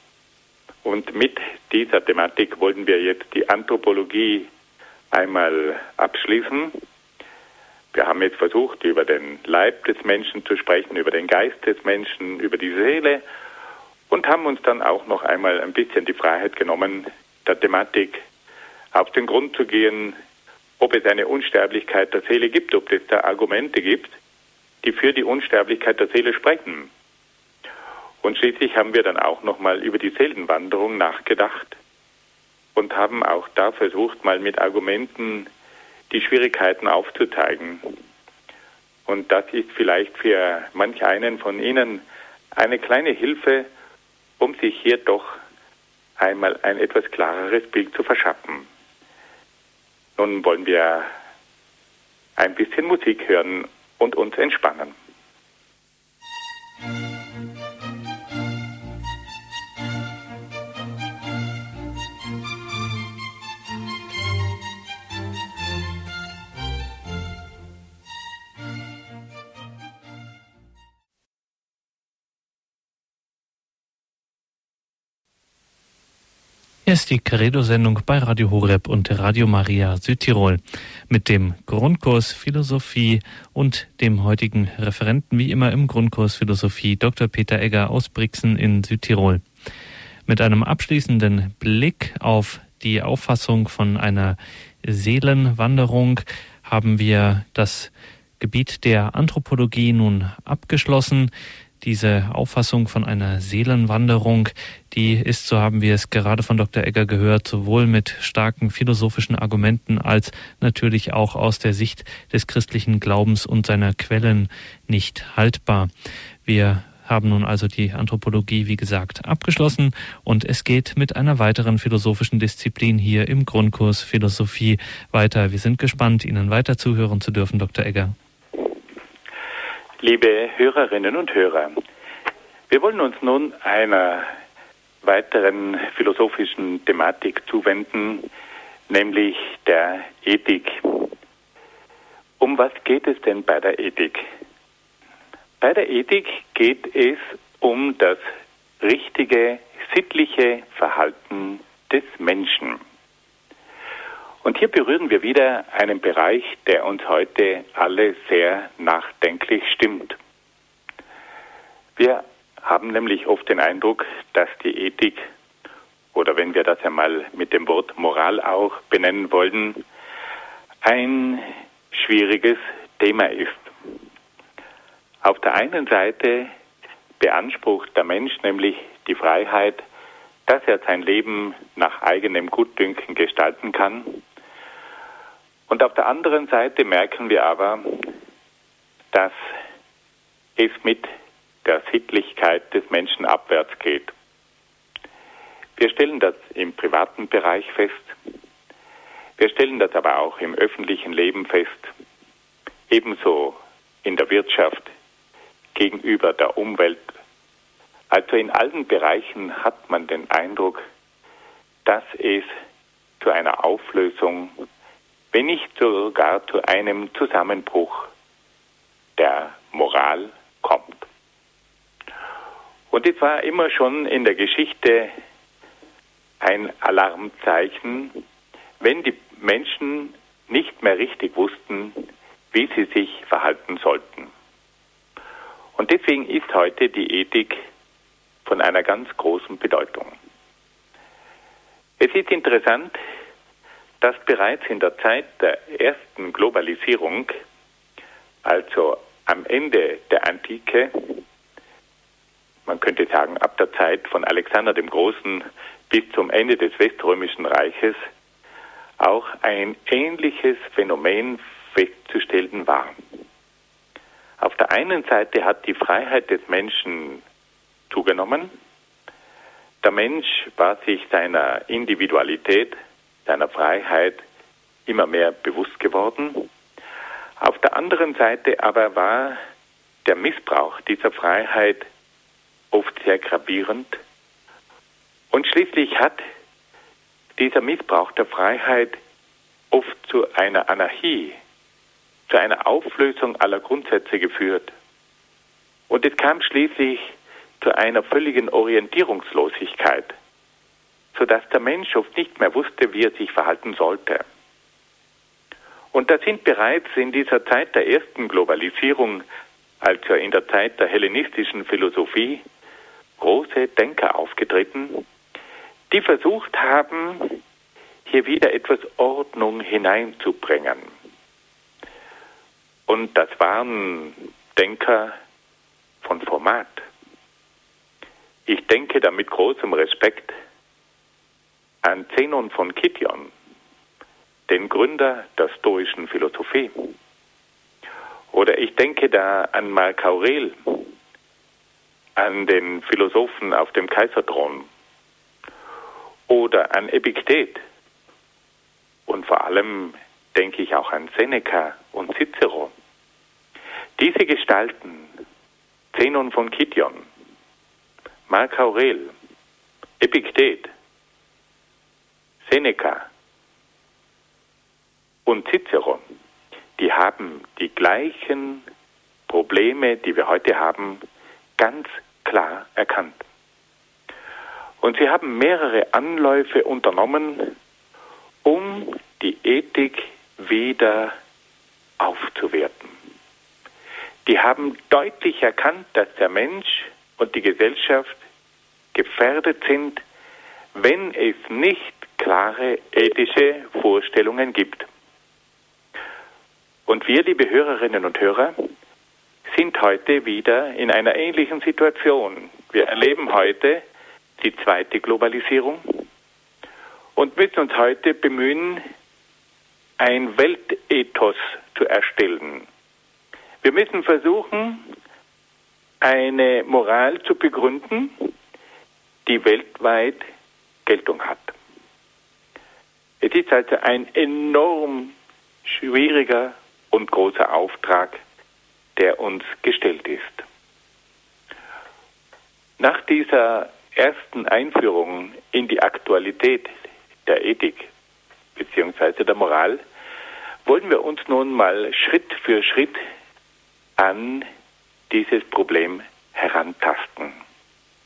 Und mit dieser Thematik wollen wir jetzt die Anthropologie einmal abschließen. Wir haben jetzt versucht, über den Leib des Menschen zu sprechen, über den Geist des Menschen, über die Seele und haben uns dann auch noch einmal ein bisschen die Freiheit genommen, der Thematik auf den Grund zu gehen, ob es eine Unsterblichkeit der Seele gibt, ob es da Argumente gibt, die für die Unsterblichkeit der Seele sprechen. Und schließlich haben wir dann auch nochmal über die Seelenwanderung nachgedacht und haben auch da versucht, mal mit Argumenten die Schwierigkeiten aufzuzeigen. Und das ist vielleicht für manch einen von Ihnen eine kleine Hilfe, um sich hier doch einmal ein etwas klareres Bild zu verschaffen. Nun wollen wir ein bisschen Musik hören und uns entspannen. Hier ist die Credo-Sendung bei Radio Horeb und Radio Maria Südtirol mit dem Grundkurs Philosophie und dem heutigen Referenten, wie immer im Grundkurs Philosophie, Dr. Peter Egger aus Brixen in Südtirol. Mit einem abschließenden Blick auf die Auffassung von einer Seelenwanderung haben wir das Gebiet der Anthropologie nun abgeschlossen. Diese Auffassung von einer Seelenwanderung, die ist, so haben wir es gerade von Dr. Egger gehört, sowohl mit starken philosophischen Argumenten als natürlich auch aus der Sicht des christlichen Glaubens und seiner Quellen nicht haltbar. Wir haben nun also die Anthropologie, wie gesagt, abgeschlossen und es geht mit einer weiteren philosophischen Disziplin hier im Grundkurs Philosophie weiter. Wir sind gespannt, Ihnen weiter zuhören zu dürfen, Dr. Egger. Liebe Hörerinnen und Hörer, wir wollen uns nun einer weiteren philosophischen Thematik zuwenden, nämlich der Ethik. Um was geht es denn bei der Ethik? Bei der Ethik geht es um das richtige, sittliche Verhalten des Menschen. Und hier berühren wir wieder einen Bereich, der uns heute alle sehr nachdenklich stimmt. Wir haben nämlich oft den Eindruck, dass die Ethik, oder wenn wir das einmal mit dem Wort Moral auch benennen wollen, ein schwieriges Thema ist. Auf der einen Seite beansprucht der Mensch nämlich die Freiheit, dass er sein Leben nach eigenem Gutdünken gestalten kann. Und auf der anderen Seite merken wir aber, dass es mit der Sittlichkeit des Menschen abwärts geht. Wir stellen das im privaten Bereich fest. Wir stellen das aber auch im öffentlichen Leben fest. Ebenso in der Wirtschaft, gegenüber der Umwelt. Also in allen Bereichen hat man den Eindruck, dass es zu einer Auflösung, wenn nicht sogar zu einem Zusammenbruch der Moral kommt. Und es war immer schon in der Geschichte ein Alarmzeichen, wenn die Menschen nicht mehr richtig wussten, wie sie sich verhalten sollten. Und deswegen ist heute die Ethik von einer ganz großen Bedeutung. Es ist interessant, dass bereits in der Zeit der ersten Globalisierung, also am Ende der Antike, man könnte sagen ab der Zeit von Alexander dem Großen bis zum Ende des Weströmischen Reiches, auch ein ähnliches Phänomen festzustellen war. Auf der einen Seite hat die Freiheit des Menschen zugenommen. Der Mensch war sich seiner Individualität, seiner Freiheit immer mehr bewusst geworden. Auf der anderen Seite aber war der Missbrauch dieser Freiheit oft sehr gravierend. Und schließlich hat dieser Missbrauch der Freiheit oft zu einer Anarchie, zu einer Auflösung aller Grundsätze geführt. Und es kam schließlich zu einer völligen Orientierungslosigkeit, sodass der Mensch oft nicht mehr wusste, wie er sich verhalten sollte. Und da sind bereits in dieser Zeit der ersten Globalisierung, also in der Zeit der hellenistischen Philosophie, große Denker aufgetreten, die versucht haben, hier wieder etwas Ordnung hineinzubringen. Und das waren Denker von Format. Ich denke da mit großem Respekt an Zenon von Kition, den Gründer der stoischen Philosophie. Oder ich denke da an Marc Aurel, an den Philosophen auf dem Kaiserthron. Oder an Epiktet. Und vor allem denke ich auch an Seneca und Cicero. Diese Gestalten, Zenon von Kition, Marc Aurel, Epiktet, Seneca und Cicero, die haben die gleichen Probleme, die wir heute haben, ganz klar erkannt. Und sie haben mehrere Anläufe unternommen, um die Ethik wieder aufzuwerten. Die haben deutlich erkannt, dass der Mensch und die Gesellschaft gefährdet sind, wenn es nicht klare ethische Vorstellungen gibt. Und wir, liebe Hörerinnen und Hörer, sind heute wieder in einer ähnlichen Situation. Wir erleben heute die zweite Globalisierung und müssen uns heute bemühen, ein Weltethos zu erstellen. Wir müssen versuchen, eine Moral zu begründen, die weltweit Geltung hat. Es ist also ein enorm schwieriger und großer Auftrag, der uns gestellt ist. Nach dieser ersten Einführung in die Aktualität der Ethik bzw. der Moral wollen wir uns nun mal Schritt für Schritt an dieses Problem herantasten.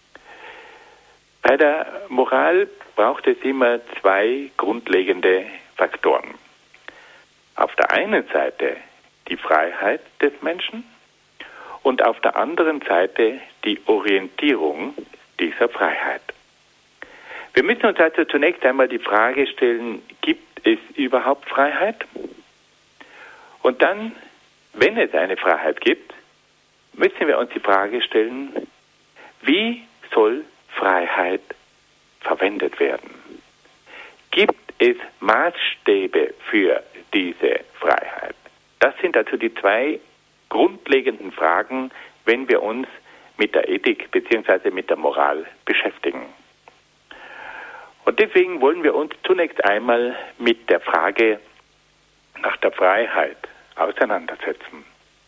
Bei der Moral braucht es immer zwei grundlegende Faktoren. Auf der einen Seite die Freiheit des Menschen und auf der anderen Seite die Orientierung dieser Freiheit. Wir müssen uns also zunächst einmal die Frage stellen, gibt es überhaupt Freiheit? Und dann, wenn es eine Freiheit gibt, müssen wir uns die Frage stellen, wie soll Freiheit verwendet werden? Gibt es Maßstäbe für diese Freiheit? Das sind also die zwei grundlegenden Fragen, wenn wir uns mit der Ethik bzw. mit der Moral beschäftigen. Und deswegen wollen wir uns zunächst einmal mit der Frage nach der Freiheit auseinandersetzen.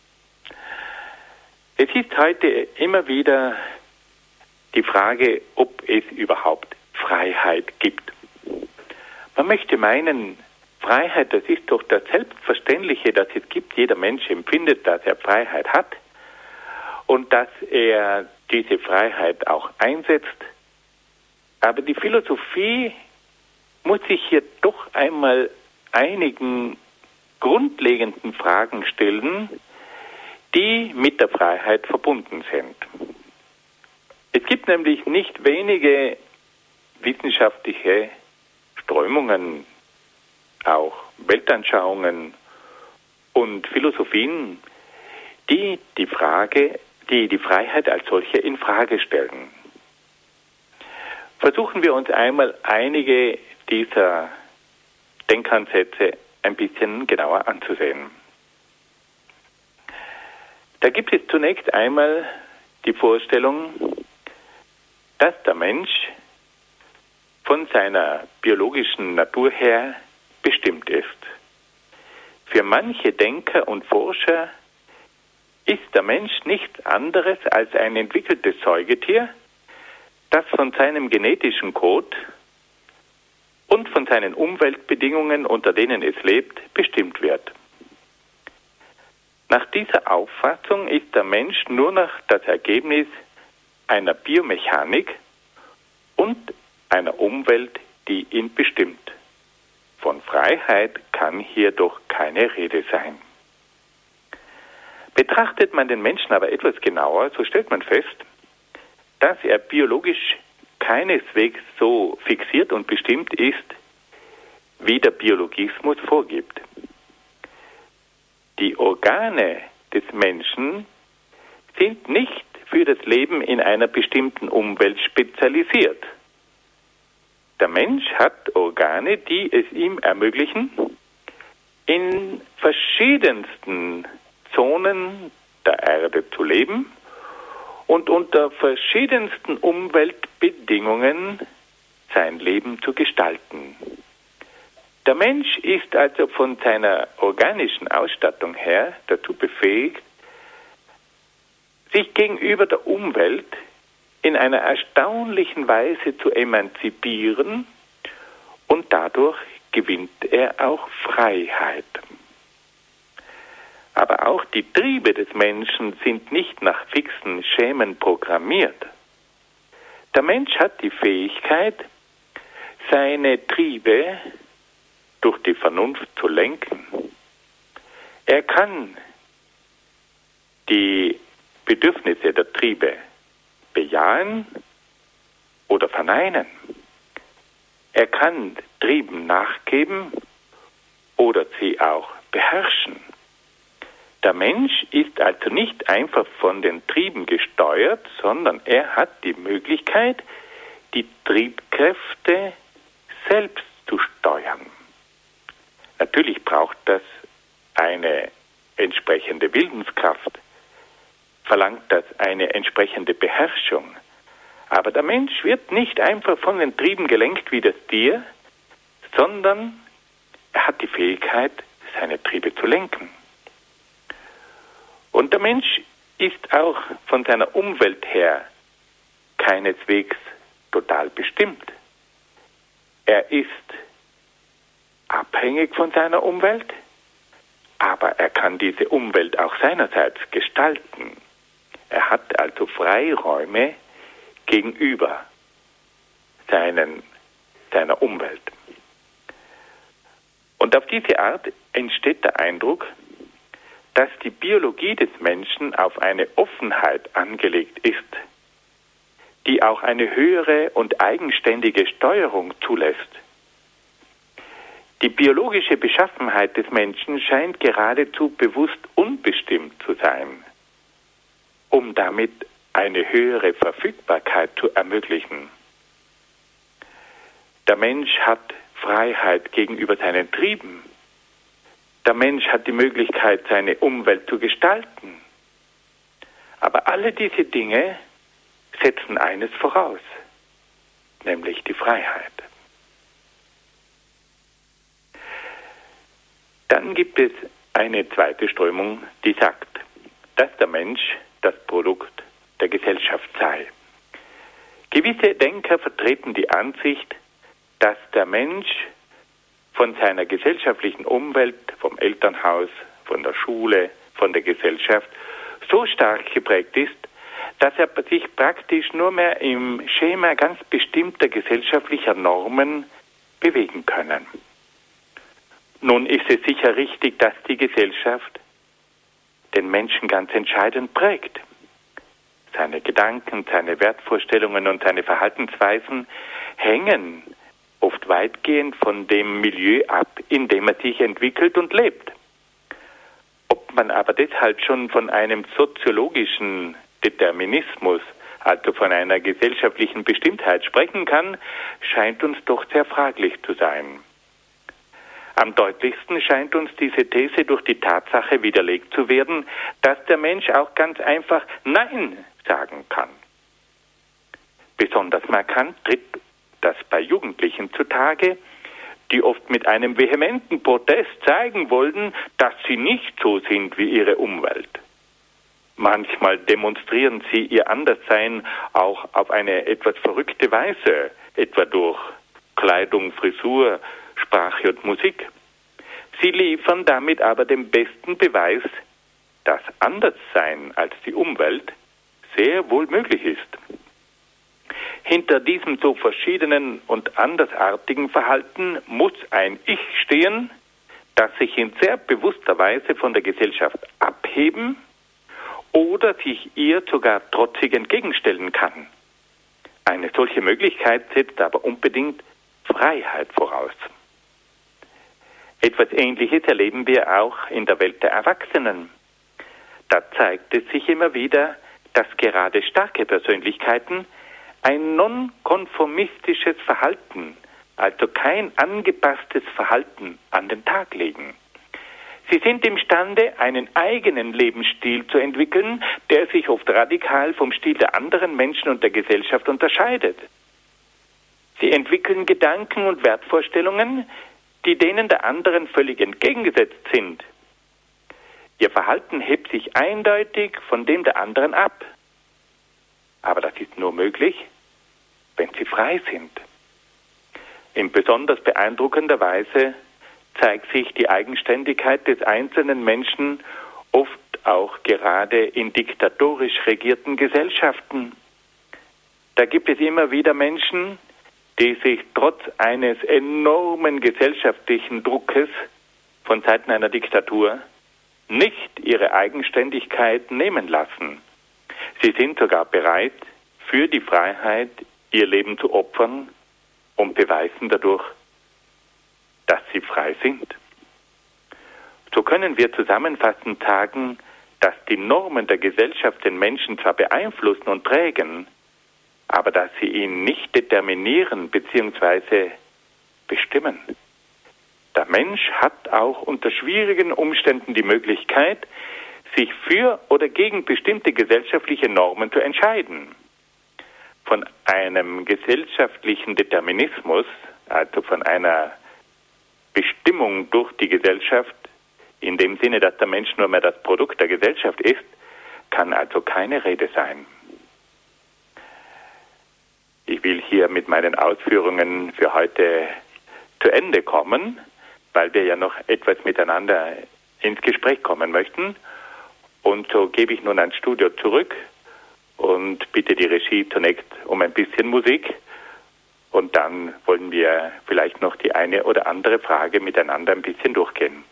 Es ist heute immer wieder die Frage, ob es überhaupt Freiheit gibt. Man möchte meinen, Freiheit, das ist doch das Selbstverständliche, dass es gibt. Jeder Mensch empfindet, dass er Freiheit hat und dass er diese Freiheit auch einsetzt. Aber die Philosophie muss sich hier doch einmal einigen grundlegenden Fragen stellen, die mit der Freiheit verbunden sind. Es gibt nämlich nicht wenige wissenschaftliche Strömungen, auch Weltanschauungen und Philosophien, die die Freiheit als solche in Frage stellen. Versuchen wir uns einmal einige dieser Denkansätze ein bisschen genauer anzusehen. Da gibt es zunächst einmal die Vorstellung, dass der Mensch von seiner biologischen Natur her bestimmt ist. Für manche Denker und Forscher ist der Mensch nichts anderes als ein entwickeltes Säugetier, das von seinem genetischen Code und von seinen Umweltbedingungen, unter denen es lebt, bestimmt wird. Nach dieser Auffassung ist der Mensch nur noch das Ergebnis einer Biomechanik und einer Umwelt, die ihn bestimmt. Von Freiheit kann hier doch keine Rede sein. Betrachtet man den Menschen aber etwas genauer, so stellt man fest, dass er biologisch keineswegs so fixiert und bestimmt ist, wie der Biologismus vorgibt. Die Organe des Menschen sind nicht für das Leben in einer bestimmten Umwelt spezialisiert. Der Mensch hat Organe, die es ihm ermöglichen, in verschiedensten Zonen der Erde zu leben und unter verschiedensten Umweltbedingungen sein Leben zu gestalten. Der Mensch ist also von seiner organischen Ausstattung her dazu befähigt, sich gegenüber der Umwelt in einer erstaunlichen Weise zu emanzipieren und dadurch gewinnt er auch Freiheit. Aber auch die Triebe des Menschen sind nicht nach fixen Schemen programmiert. Der Mensch hat die Fähigkeit, seine Triebe durch die Vernunft zu lenken. Er kann die Bedürfnisse der Triebe bejahen oder verneinen. Er kann Trieben nachgeben oder sie auch beherrschen. Der Mensch ist also nicht einfach von den Trieben gesteuert, sondern er hat die Möglichkeit, die Triebkräfte selbst zu steuern. Natürlich braucht das eine entsprechende Willenskraft, verlangt das eine entsprechende Beherrschung. Aber der Mensch wird nicht einfach von den Trieben gelenkt wie das Tier, sondern er hat die Fähigkeit, seine Triebe zu lenken. Und der Mensch ist auch von seiner Umwelt her keineswegs total bestimmt. Er ist abhängig von seiner Umwelt, aber er kann diese Umwelt auch seinerseits gestalten. Er hat also Freiräume gegenüber seiner Umwelt. Und auf diese Art entsteht der Eindruck, dass die Biologie des Menschen auf eine Offenheit angelegt ist, die auch eine höhere und eigenständige Steuerung zulässt. Die biologische Beschaffenheit des Menschen scheint geradezu bewusst unbestimmt zu sein, um damit eine höhere Verfügbarkeit zu ermöglichen. Der Mensch hat Freiheit gegenüber seinen Trieben. Der Mensch hat die Möglichkeit, seine Umwelt zu gestalten. Aber alle diese Dinge setzen eines voraus, nämlich die Freiheit. Dann gibt es eine zweite Strömung, die sagt, dass der Mensch das Produkt der Gesellschaft sei. Gewisse Denker vertreten die Ansicht, dass der Mensch von seiner gesellschaftlichen Umwelt, vom Elternhaus, von der Schule, von der Gesellschaft so stark geprägt ist, dass er sich praktisch nur mehr im Schema ganz bestimmter gesellschaftlicher Normen bewegen können. Nun ist es sicher richtig, dass die Gesellschaft den Menschen ganz entscheidend prägt. Seine Gedanken, seine Wertvorstellungen und seine Verhaltensweisen hängen oft weitgehend von dem Milieu ab, in dem er sich entwickelt und lebt. Ob man aber deshalb schon von einem soziologischen Determinismus, also von einer gesellschaftlichen Bestimmtheit sprechen kann, scheint uns doch sehr fraglich zu sein. Am deutlichsten scheint uns diese These durch die Tatsache widerlegt zu werden, dass der Mensch auch ganz einfach Nein sagen kann. Besonders markant tritt das bei Jugendlichen zutage, die oft mit einem vehementen Protest zeigen wollten, dass sie nicht so sind wie ihre Umwelt. Manchmal demonstrieren sie ihr Anderssein auch auf eine etwas verrückte Weise, etwa durch Kleidung, Frisur, Sprache und Musik. Sie liefern damit aber den besten Beweis, dass Anderssein als die Umwelt sehr wohl möglich ist. Hinter diesem so verschiedenen und andersartigen Verhalten muss ein Ich stehen, das sich in sehr bewusster Weise von der Gesellschaft abheben oder sich ihr sogar trotzig entgegenstellen kann. Eine solche Möglichkeit setzt aber unbedingt Freiheit voraus. Etwas Ähnliches erleben wir auch in der Welt der Erwachsenen. Da zeigt es sich immer wieder, dass gerade starke Persönlichkeiten ein nonkonformistisches Verhalten, also kein angepasstes Verhalten an den Tag legen. Sie sind imstande, einen eigenen Lebensstil zu entwickeln, der sich oft radikal vom Stil der anderen Menschen und der Gesellschaft unterscheidet. Sie entwickeln Gedanken und Wertvorstellungen, die denen der anderen völlig entgegengesetzt sind. Ihr Verhalten hebt sich eindeutig von dem der anderen ab. Aber das ist nur möglich, wenn sie frei sind. In besonders beeindruckender Weise zeigt sich die Eigenständigkeit des einzelnen Menschen oft auch gerade in diktatorisch regierten Gesellschaften. Da gibt es immer wieder Menschen, die sich trotz eines enormen gesellschaftlichen Druckes von Seiten einer Diktatur nicht ihre Eigenständigkeit nehmen lassen. Sie sind sogar bereit, für die Freiheit ihr Leben zu opfern und beweisen dadurch, dass sie frei sind. So können wir zusammenfassend sagen, dass die Normen der Gesellschaft den Menschen zwar beeinflussen und prägen, aber dass sie ihn nicht determinieren bzw. bestimmen. Der Mensch hat auch unter schwierigen Umständen die Möglichkeit, sich für oder gegen bestimmte gesellschaftliche Normen zu entscheiden. Von einem gesellschaftlichen Determinismus, also von einer Bestimmung durch die Gesellschaft, in dem Sinne, dass der Mensch nur mehr das Produkt der Gesellschaft ist, kann also keine Rede sein. Ich will hier mit meinen Ausführungen für heute zu Ende kommen, weil wir ja noch etwas miteinander ins Gespräch kommen möchten. Und so gebe ich nun ans Studio zurück und bitte die Regie zunächst um ein bisschen Musik. Und dann wollen wir vielleicht noch die eine oder andere Frage miteinander ein bisschen durchgehen.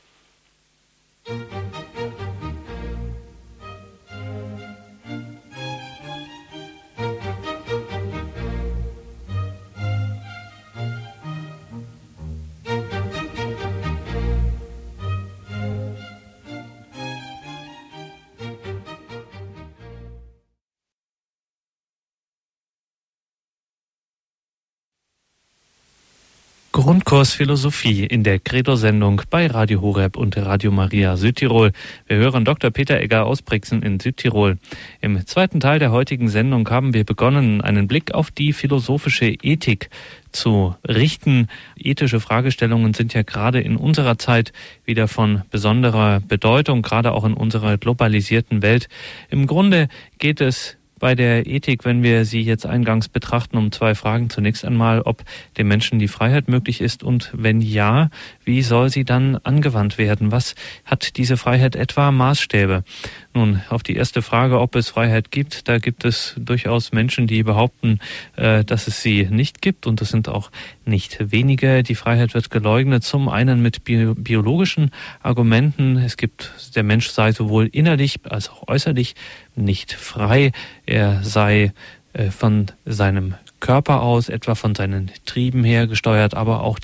Grundkurs Philosophie in der Credo-Sendung bei Radio Horeb und Radio Maria Südtirol. Wir hören Dr. Peter Egger aus Brixen in Südtirol. Im zweiten Teil der heutigen Sendung haben wir begonnen, einen Blick auf die philosophische Ethik zu richten. Ethische Fragestellungen sind ja gerade in unserer Zeit wieder von besonderer Bedeutung, gerade auch in unserer globalisierten Welt. Im Grunde geht es bei der Ethik, wenn wir sie jetzt eingangs betrachten, um zwei Fragen. Zunächst einmal, ob dem Menschen die Freiheit möglich ist und wenn ja, wie soll sie dann angewandt werden? Was hat diese Freiheit etwa Maßstäbe? Nun, auf die erste Frage, ob es Freiheit gibt, da gibt es durchaus Menschen, die behaupten, dass es sie nicht gibt und es sind auch nicht wenige. Die Freiheit wird geleugnet, zum einen mit biologischen Argumenten. Es gibt, der Mensch sei sowohl innerlich als auch äußerlich nicht frei. Er sei von seinem Körper aus, etwa von seinen Trieben her gesteuert, aber auch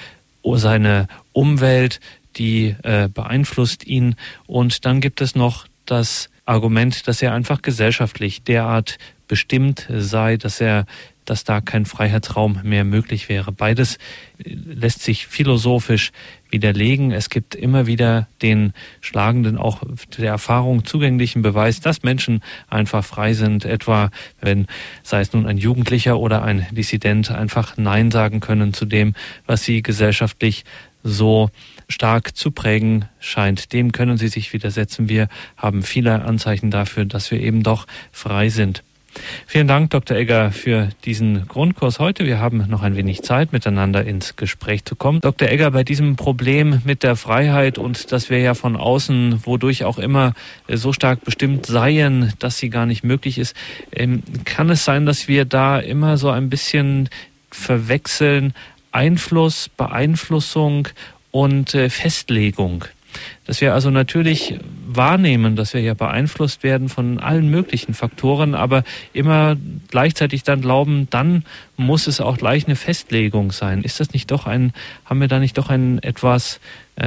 seine Umwelt, die beeinflusst ihn. Und dann gibt es noch das Argument, dass er einfach gesellschaftlich derart bestimmt sei, dass da kein Freiheitsraum mehr möglich wäre. Beides lässt sich philosophisch widerlegen. Es gibt immer wieder den schlagenden, auch der Erfahrung zugänglichen Beweis, dass Menschen einfach frei sind, etwa wenn, sei es nun ein Jugendlicher oder ein Dissident, einfach Nein sagen können zu dem, was sie gesellschaftlich so stark zu prägen scheint. Dem können sie sich widersetzen. Wir haben viele Anzeichen dafür, dass wir eben doch frei sind. Vielen Dank, Dr. Egger, für diesen Grundkurs heute. Wir haben noch ein wenig Zeit, miteinander ins Gespräch zu kommen. Dr. Egger, bei diesem Problem mit der Freiheit und dass wir ja von außen, wodurch auch immer, so stark bestimmt seien, dass sie gar nicht möglich ist, kann es sein, dass wir da immer so ein bisschen verwechseln Einfluss, Beeinflussung und Festlegung? Dass wir also natürlich wahrnehmen, dass wir ja beeinflusst werden von allen möglichen Faktoren, aber immer gleichzeitig dann glauben, dann muss es auch gleich eine Festlegung sein. Ist das nicht doch haben wir da nicht doch eine etwas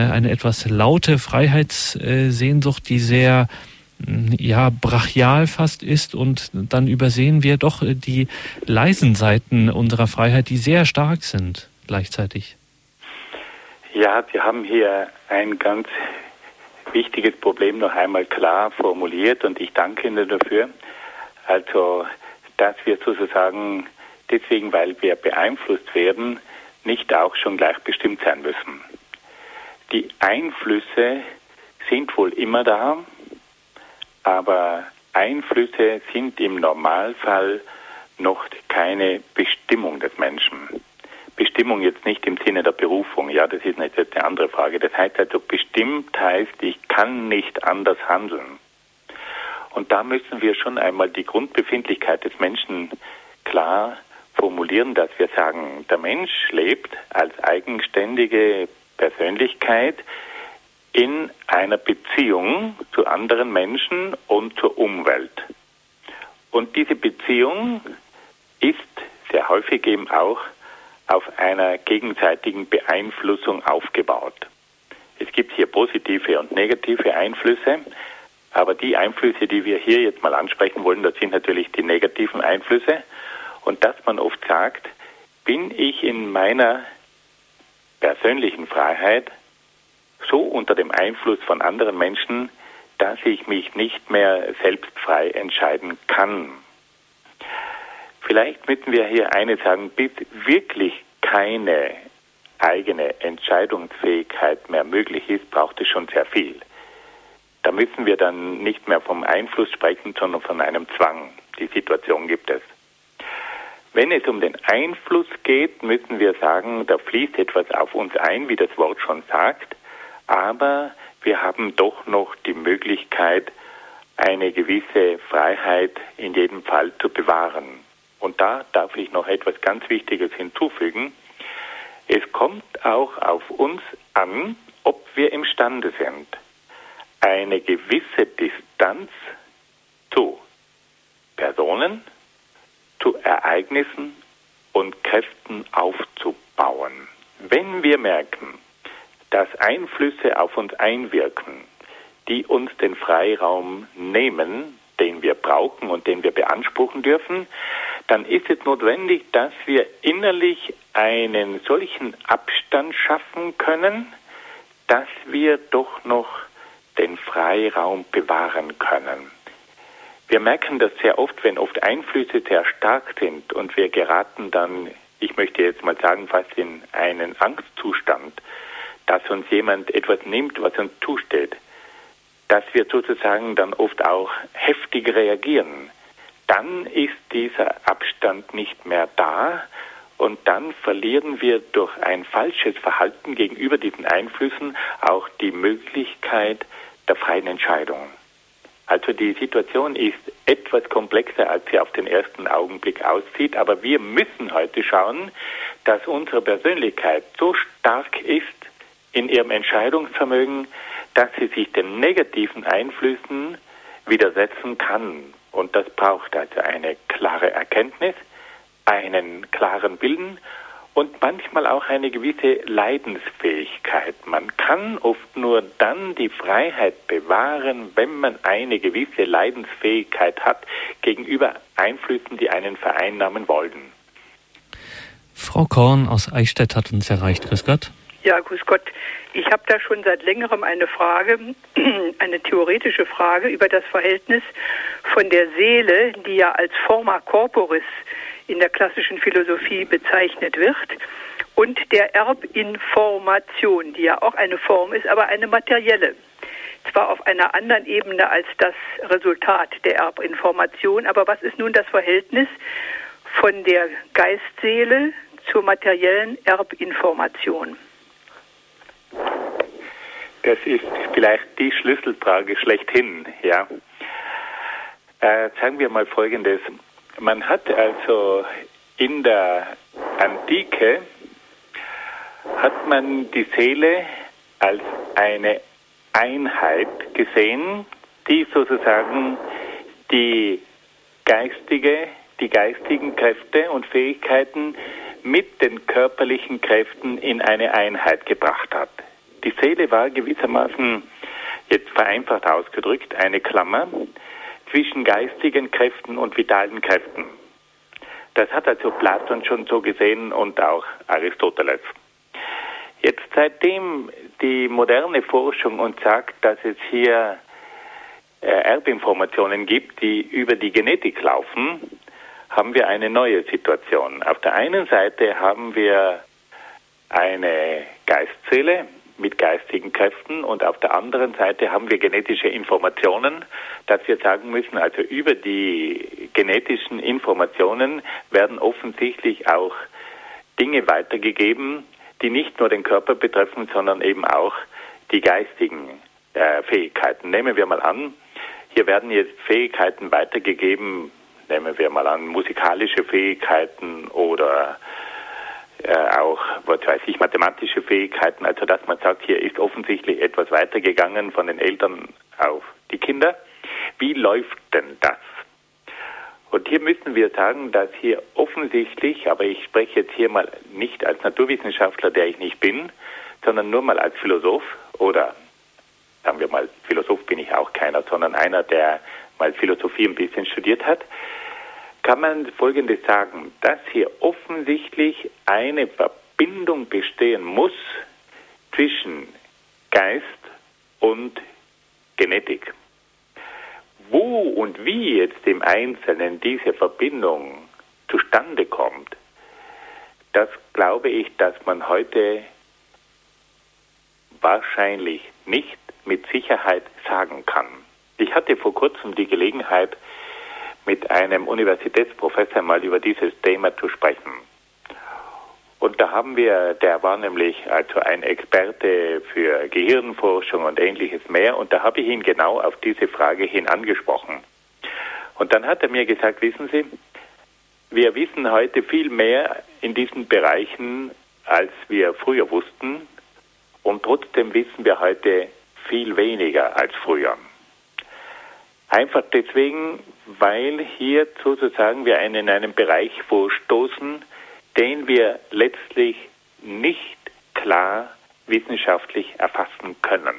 laute Freiheitssehnsucht, die sehr brachial fast ist, und dann übersehen wir doch die leisen Seiten unserer Freiheit, die sehr stark sind gleichzeitig? Ja, wir haben hier ein ganz wichtiges Problem noch einmal klar formuliert und ich danke Ihnen dafür. Also, dass wir sozusagen deswegen, weil wir beeinflusst werden, nicht auch schon gleich bestimmt sein müssen. Die Einflüsse sind wohl immer da, aber Einflüsse sind im Normalfall noch keine Bestimmung des Menschen. Bestimmung jetzt nicht im Sinne der Berufung, ja, das ist jetzt eine andere Frage. Das heißt also, bestimmt heißt, ich kann nicht anders handeln. Und da müssen wir schon einmal die Grundbefindlichkeit des Menschen klar formulieren, dass wir sagen, der Mensch lebt als eigenständige Persönlichkeit in einer Beziehung zu anderen Menschen und zur Umwelt. Und diese Beziehung ist sehr häufig eben auch auf einer gegenseitigen Beeinflussung aufgebaut. Es gibt hier positive und negative Einflüsse, aber die Einflüsse, die wir hier jetzt mal ansprechen wollen, das sind natürlich die negativen Einflüsse. Und dass man oft sagt, bin ich in meiner persönlichen Freiheit so unter dem Einfluss von anderen Menschen, dass ich mich nicht mehr selbst frei entscheiden kann. Vielleicht müssen wir hier eines sagen, bis wirklich keine eigene Entscheidungsfähigkeit mehr möglich ist, braucht es schon sehr viel. Da müssen wir dann nicht mehr vom Einfluss sprechen, sondern von einem Zwang. Die Situation gibt es. Wenn es um den Einfluss geht, müssen wir sagen, da fließt etwas auf uns ein, wie das Wort schon sagt, aber wir haben doch noch die Möglichkeit, eine gewisse Freiheit in jedem Fall zu bewahren. Und da darf ich noch etwas ganz Wichtiges hinzufügen. Es kommt auch auf uns an, ob wir imstande sind, eine gewisse Distanz zu Personen, zu Ereignissen und Kräften aufzubauen. Wenn wir merken, dass Einflüsse auf uns einwirken, die uns den Freiraum nehmen, den wir brauchen und den wir beanspruchen dürfen, dann ist es notwendig, dass wir innerlich einen solchen Abstand schaffen können, dass wir doch noch den Freiraum bewahren können. Wir merken das sehr oft, wenn oft Einflüsse sehr stark sind und wir geraten dann, ich möchte jetzt mal sagen, fast in einen Angstzustand, dass uns jemand etwas nimmt, was uns zusteht, dass wir sozusagen dann oft auch heftig reagieren. Dann ist dieser Abstand nicht mehr da und dann verlieren wir durch ein falsches Verhalten gegenüber diesen Einflüssen auch die Möglichkeit der freien Entscheidung. Also die Situation ist etwas komplexer, als sie auf den ersten Augenblick aussieht, aber wir müssen heute schauen, dass unsere Persönlichkeit so stark ist in ihrem Entscheidungsvermögen, dass sie sich den negativen Einflüssen widersetzen kann. Und das braucht also eine klare Erkenntnis, einen klaren Willen und manchmal auch eine gewisse Leidensfähigkeit. Man kann oft nur dann die Freiheit bewahren, wenn man eine gewisse Leidensfähigkeit hat gegenüber Einflüssen, die einen vereinnahmen wollen. Frau Korn aus Eichstätt hat uns erreicht. Grüß Gott. Ja, grüß Gott. Ich habe da schon seit längerem eine Frage, eine theoretische Frage über das Verhältnis von der Seele, die ja als Forma corporis in der klassischen Philosophie bezeichnet wird, und der Erbinformation, die ja auch eine Form ist, aber eine materielle. Zwar auf einer anderen Ebene als das Resultat der Erbinformation, aber was ist nun das Verhältnis von der Geistseele zur materiellen Erbinformation? Das ist vielleicht die Schlüsselfrage schlechthin, ja. Sagen wir mal Folgendes. Man hat also in der Antike hat man die Seele als eine Einheit gesehen, die sozusagen die geistigen Kräfte und Fähigkeiten mit den körperlichen Kräften in eine Einheit gebracht hat. Die Seele war gewissermaßen, jetzt vereinfacht ausgedrückt, eine Klammer zwischen geistigen Kräften und vitalen Kräften. Das hat also Platon schon so gesehen und auch Aristoteles. Jetzt seitdem die moderne Forschung uns sagt, dass es hier Erbinformationen gibt, die über die Genetik laufen, haben wir eine neue Situation. Auf der einen Seite haben wir eine Geistseele mit geistigen Kräften und auf der anderen Seite haben wir genetische Informationen, dass wir sagen müssen, also über die genetischen Informationen werden offensichtlich auch Dinge weitergegeben, die nicht nur den Körper betreffen, sondern eben auch die geistigen Fähigkeiten. Nehmen wir mal an, hier werden jetzt Fähigkeiten weitergegeben, nehmen wir mal an, musikalische Fähigkeiten oder auch, was weiß ich, mathematische Fähigkeiten, also dass man sagt, hier ist offensichtlich etwas weitergegangen von den Eltern auf die Kinder. Wie läuft denn das? Und hier müssen wir sagen, dass hier offensichtlich, aber ich spreche jetzt hier mal nicht als Naturwissenschaftler, der ich nicht bin, sondern nur mal als Philosoph oder sagen wir mal, Philosoph bin ich auch keiner, sondern einer, der mal Philosophie ein bisschen studiert hat, kann man Folgendes sagen, dass hier offensichtlich eine Verbindung bestehen muss zwischen Geist und Genetik. Wo und wie jetzt im Einzelnen diese Verbindung zustande kommt, das glaube ich, dass man heute wahrscheinlich nicht mit Sicherheit sagen kann. Ich hatte vor kurzem die Gelegenheit, mit einem Universitätsprofessor mal über dieses Thema zu sprechen. Und da der war nämlich also ein Experte für Gehirnforschung und ähnliches mehr, und da habe ich ihn genau auf diese Frage hin angesprochen. Und dann hat er mir gesagt, wissen Sie, wir wissen heute viel mehr in diesen Bereichen, als wir früher wussten. Und trotzdem wissen wir heute viel weniger als früher. Einfach deswegen, weil hier sozusagen wir in einen Bereich vorstoßen, den wir letztlich nicht klar wissenschaftlich erfassen können.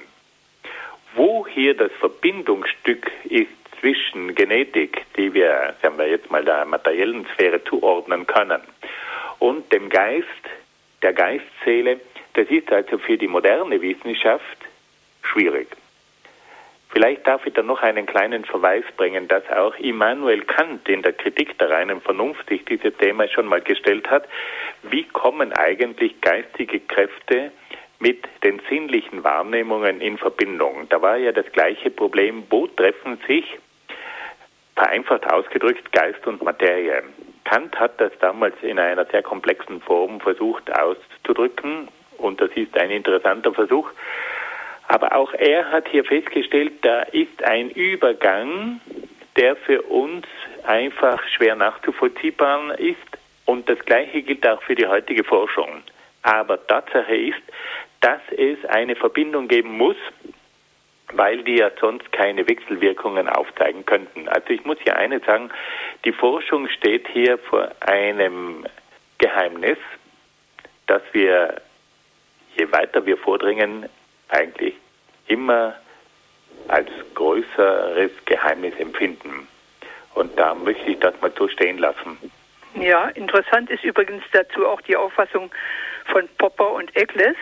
Wo hier das Verbindungsstück ist zwischen Genetik, die wir, sagen wir jetzt mal, der materiellen Sphäre zuordnen können, und dem Geist, der Geistseele, das ist also für die moderne Wissenschaft schwierig. Vielleicht darf ich da noch einen kleinen Verweis bringen, dass auch Immanuel Kant in der Kritik der reinen Vernunft sich dieses Thema schon mal gestellt hat. Wie kommen eigentlich geistige Kräfte mit den sinnlichen Wahrnehmungen in Verbindung? Da war ja das gleiche Problem, wo treffen sich, vereinfacht ausgedrückt, Geist und Materie. Kant hat das damals in einer sehr komplexen Form versucht auszudrücken und das ist ein interessanter Versuch. Aber auch er hat hier festgestellt, da ist ein Übergang, der für uns einfach schwer nachzuvollziehbar ist. Und das Gleiche gilt auch für die heutige Forschung. Aber Tatsache ist, dass es eine Verbindung geben muss, weil die ja sonst keine Wechselwirkungen aufzeigen könnten. Also ich muss hier eines sagen, die Forschung steht hier vor einem Geheimnis, dass wir, je weiter wir vordringen, eigentlich immer als größeres Geheimnis empfinden. Und da möchte ich das mal so stehen lassen. Ja, interessant ist übrigens dazu auch die Auffassung von Popper und Eccles,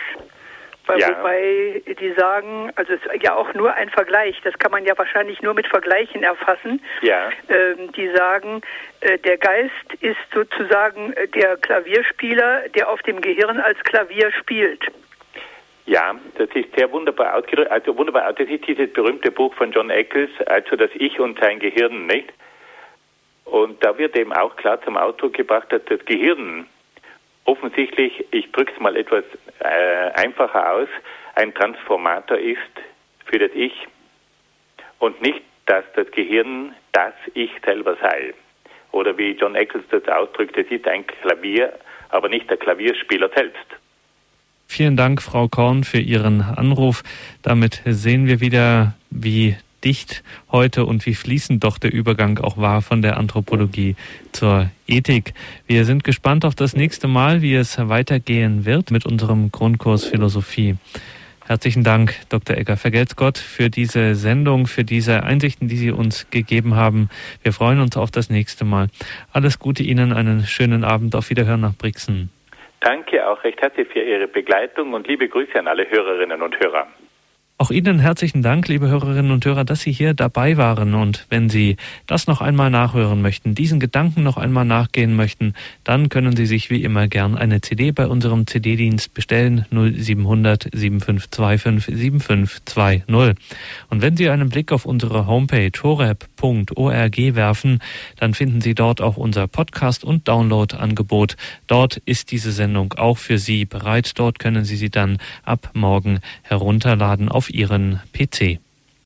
wobei die sagen, also es ist ja auch nur ein Vergleich, das kann man ja wahrscheinlich nur mit Vergleichen erfassen. Ja. Die sagen, der Geist ist sozusagen der Klavierspieler, der auf dem Gehirn als Klavier spielt. Ja, das ist sehr wunderbar ausgedrückt. Also wunderbar, das ist dieses berühmte Buch von John Eccles, also das Ich und sein Gehirn, nicht? Und da wird eben auch klar zum Ausdruck gebracht, dass das Gehirn offensichtlich, ich drücke es mal etwas einfacher aus, ein Transformator ist für das Ich und nicht, dass das Gehirn das Ich selber sei. Oder wie John Eccles das ausdrückt, es ist ein Klavier, aber nicht der Klavierspieler selbst. Vielen Dank, Frau Korn, für Ihren Anruf. Damit sehen wir wieder, wie dicht heute und wie fließend doch der Übergang auch war von der Anthropologie zur Ethik. Wir sind gespannt auf das nächste Mal, wie es weitergehen wird mit unserem Grundkurs Philosophie. Herzlichen Dank, Dr. Egger. Vergelt's Gott für diese Sendung, für diese Einsichten, die Sie uns gegeben haben. Wir freuen uns auf das nächste Mal. Alles Gute Ihnen, einen schönen Abend. Auf Wiederhören nach Brixen. Danke auch recht herzlich für Ihre Begleitung und liebe Grüße an alle Hörerinnen und Hörer. Auch Ihnen herzlichen Dank, liebe Hörerinnen und Hörer, dass Sie hier dabei waren. Und wenn Sie das noch einmal nachhören möchten, diesen Gedanken noch einmal nachgehen möchten, dann können Sie sich wie immer gern eine CD bei unserem CD-Dienst bestellen, 0700 7525 7520. Und wenn Sie einen Blick auf unsere Homepage horeb.org werfen, dann finden Sie dort auch unser Podcast- und Download-Angebot. Dort ist diese Sendung auch für Sie bereit. Dort können Sie sie dann ab morgen herunterladen auf Ihren PC.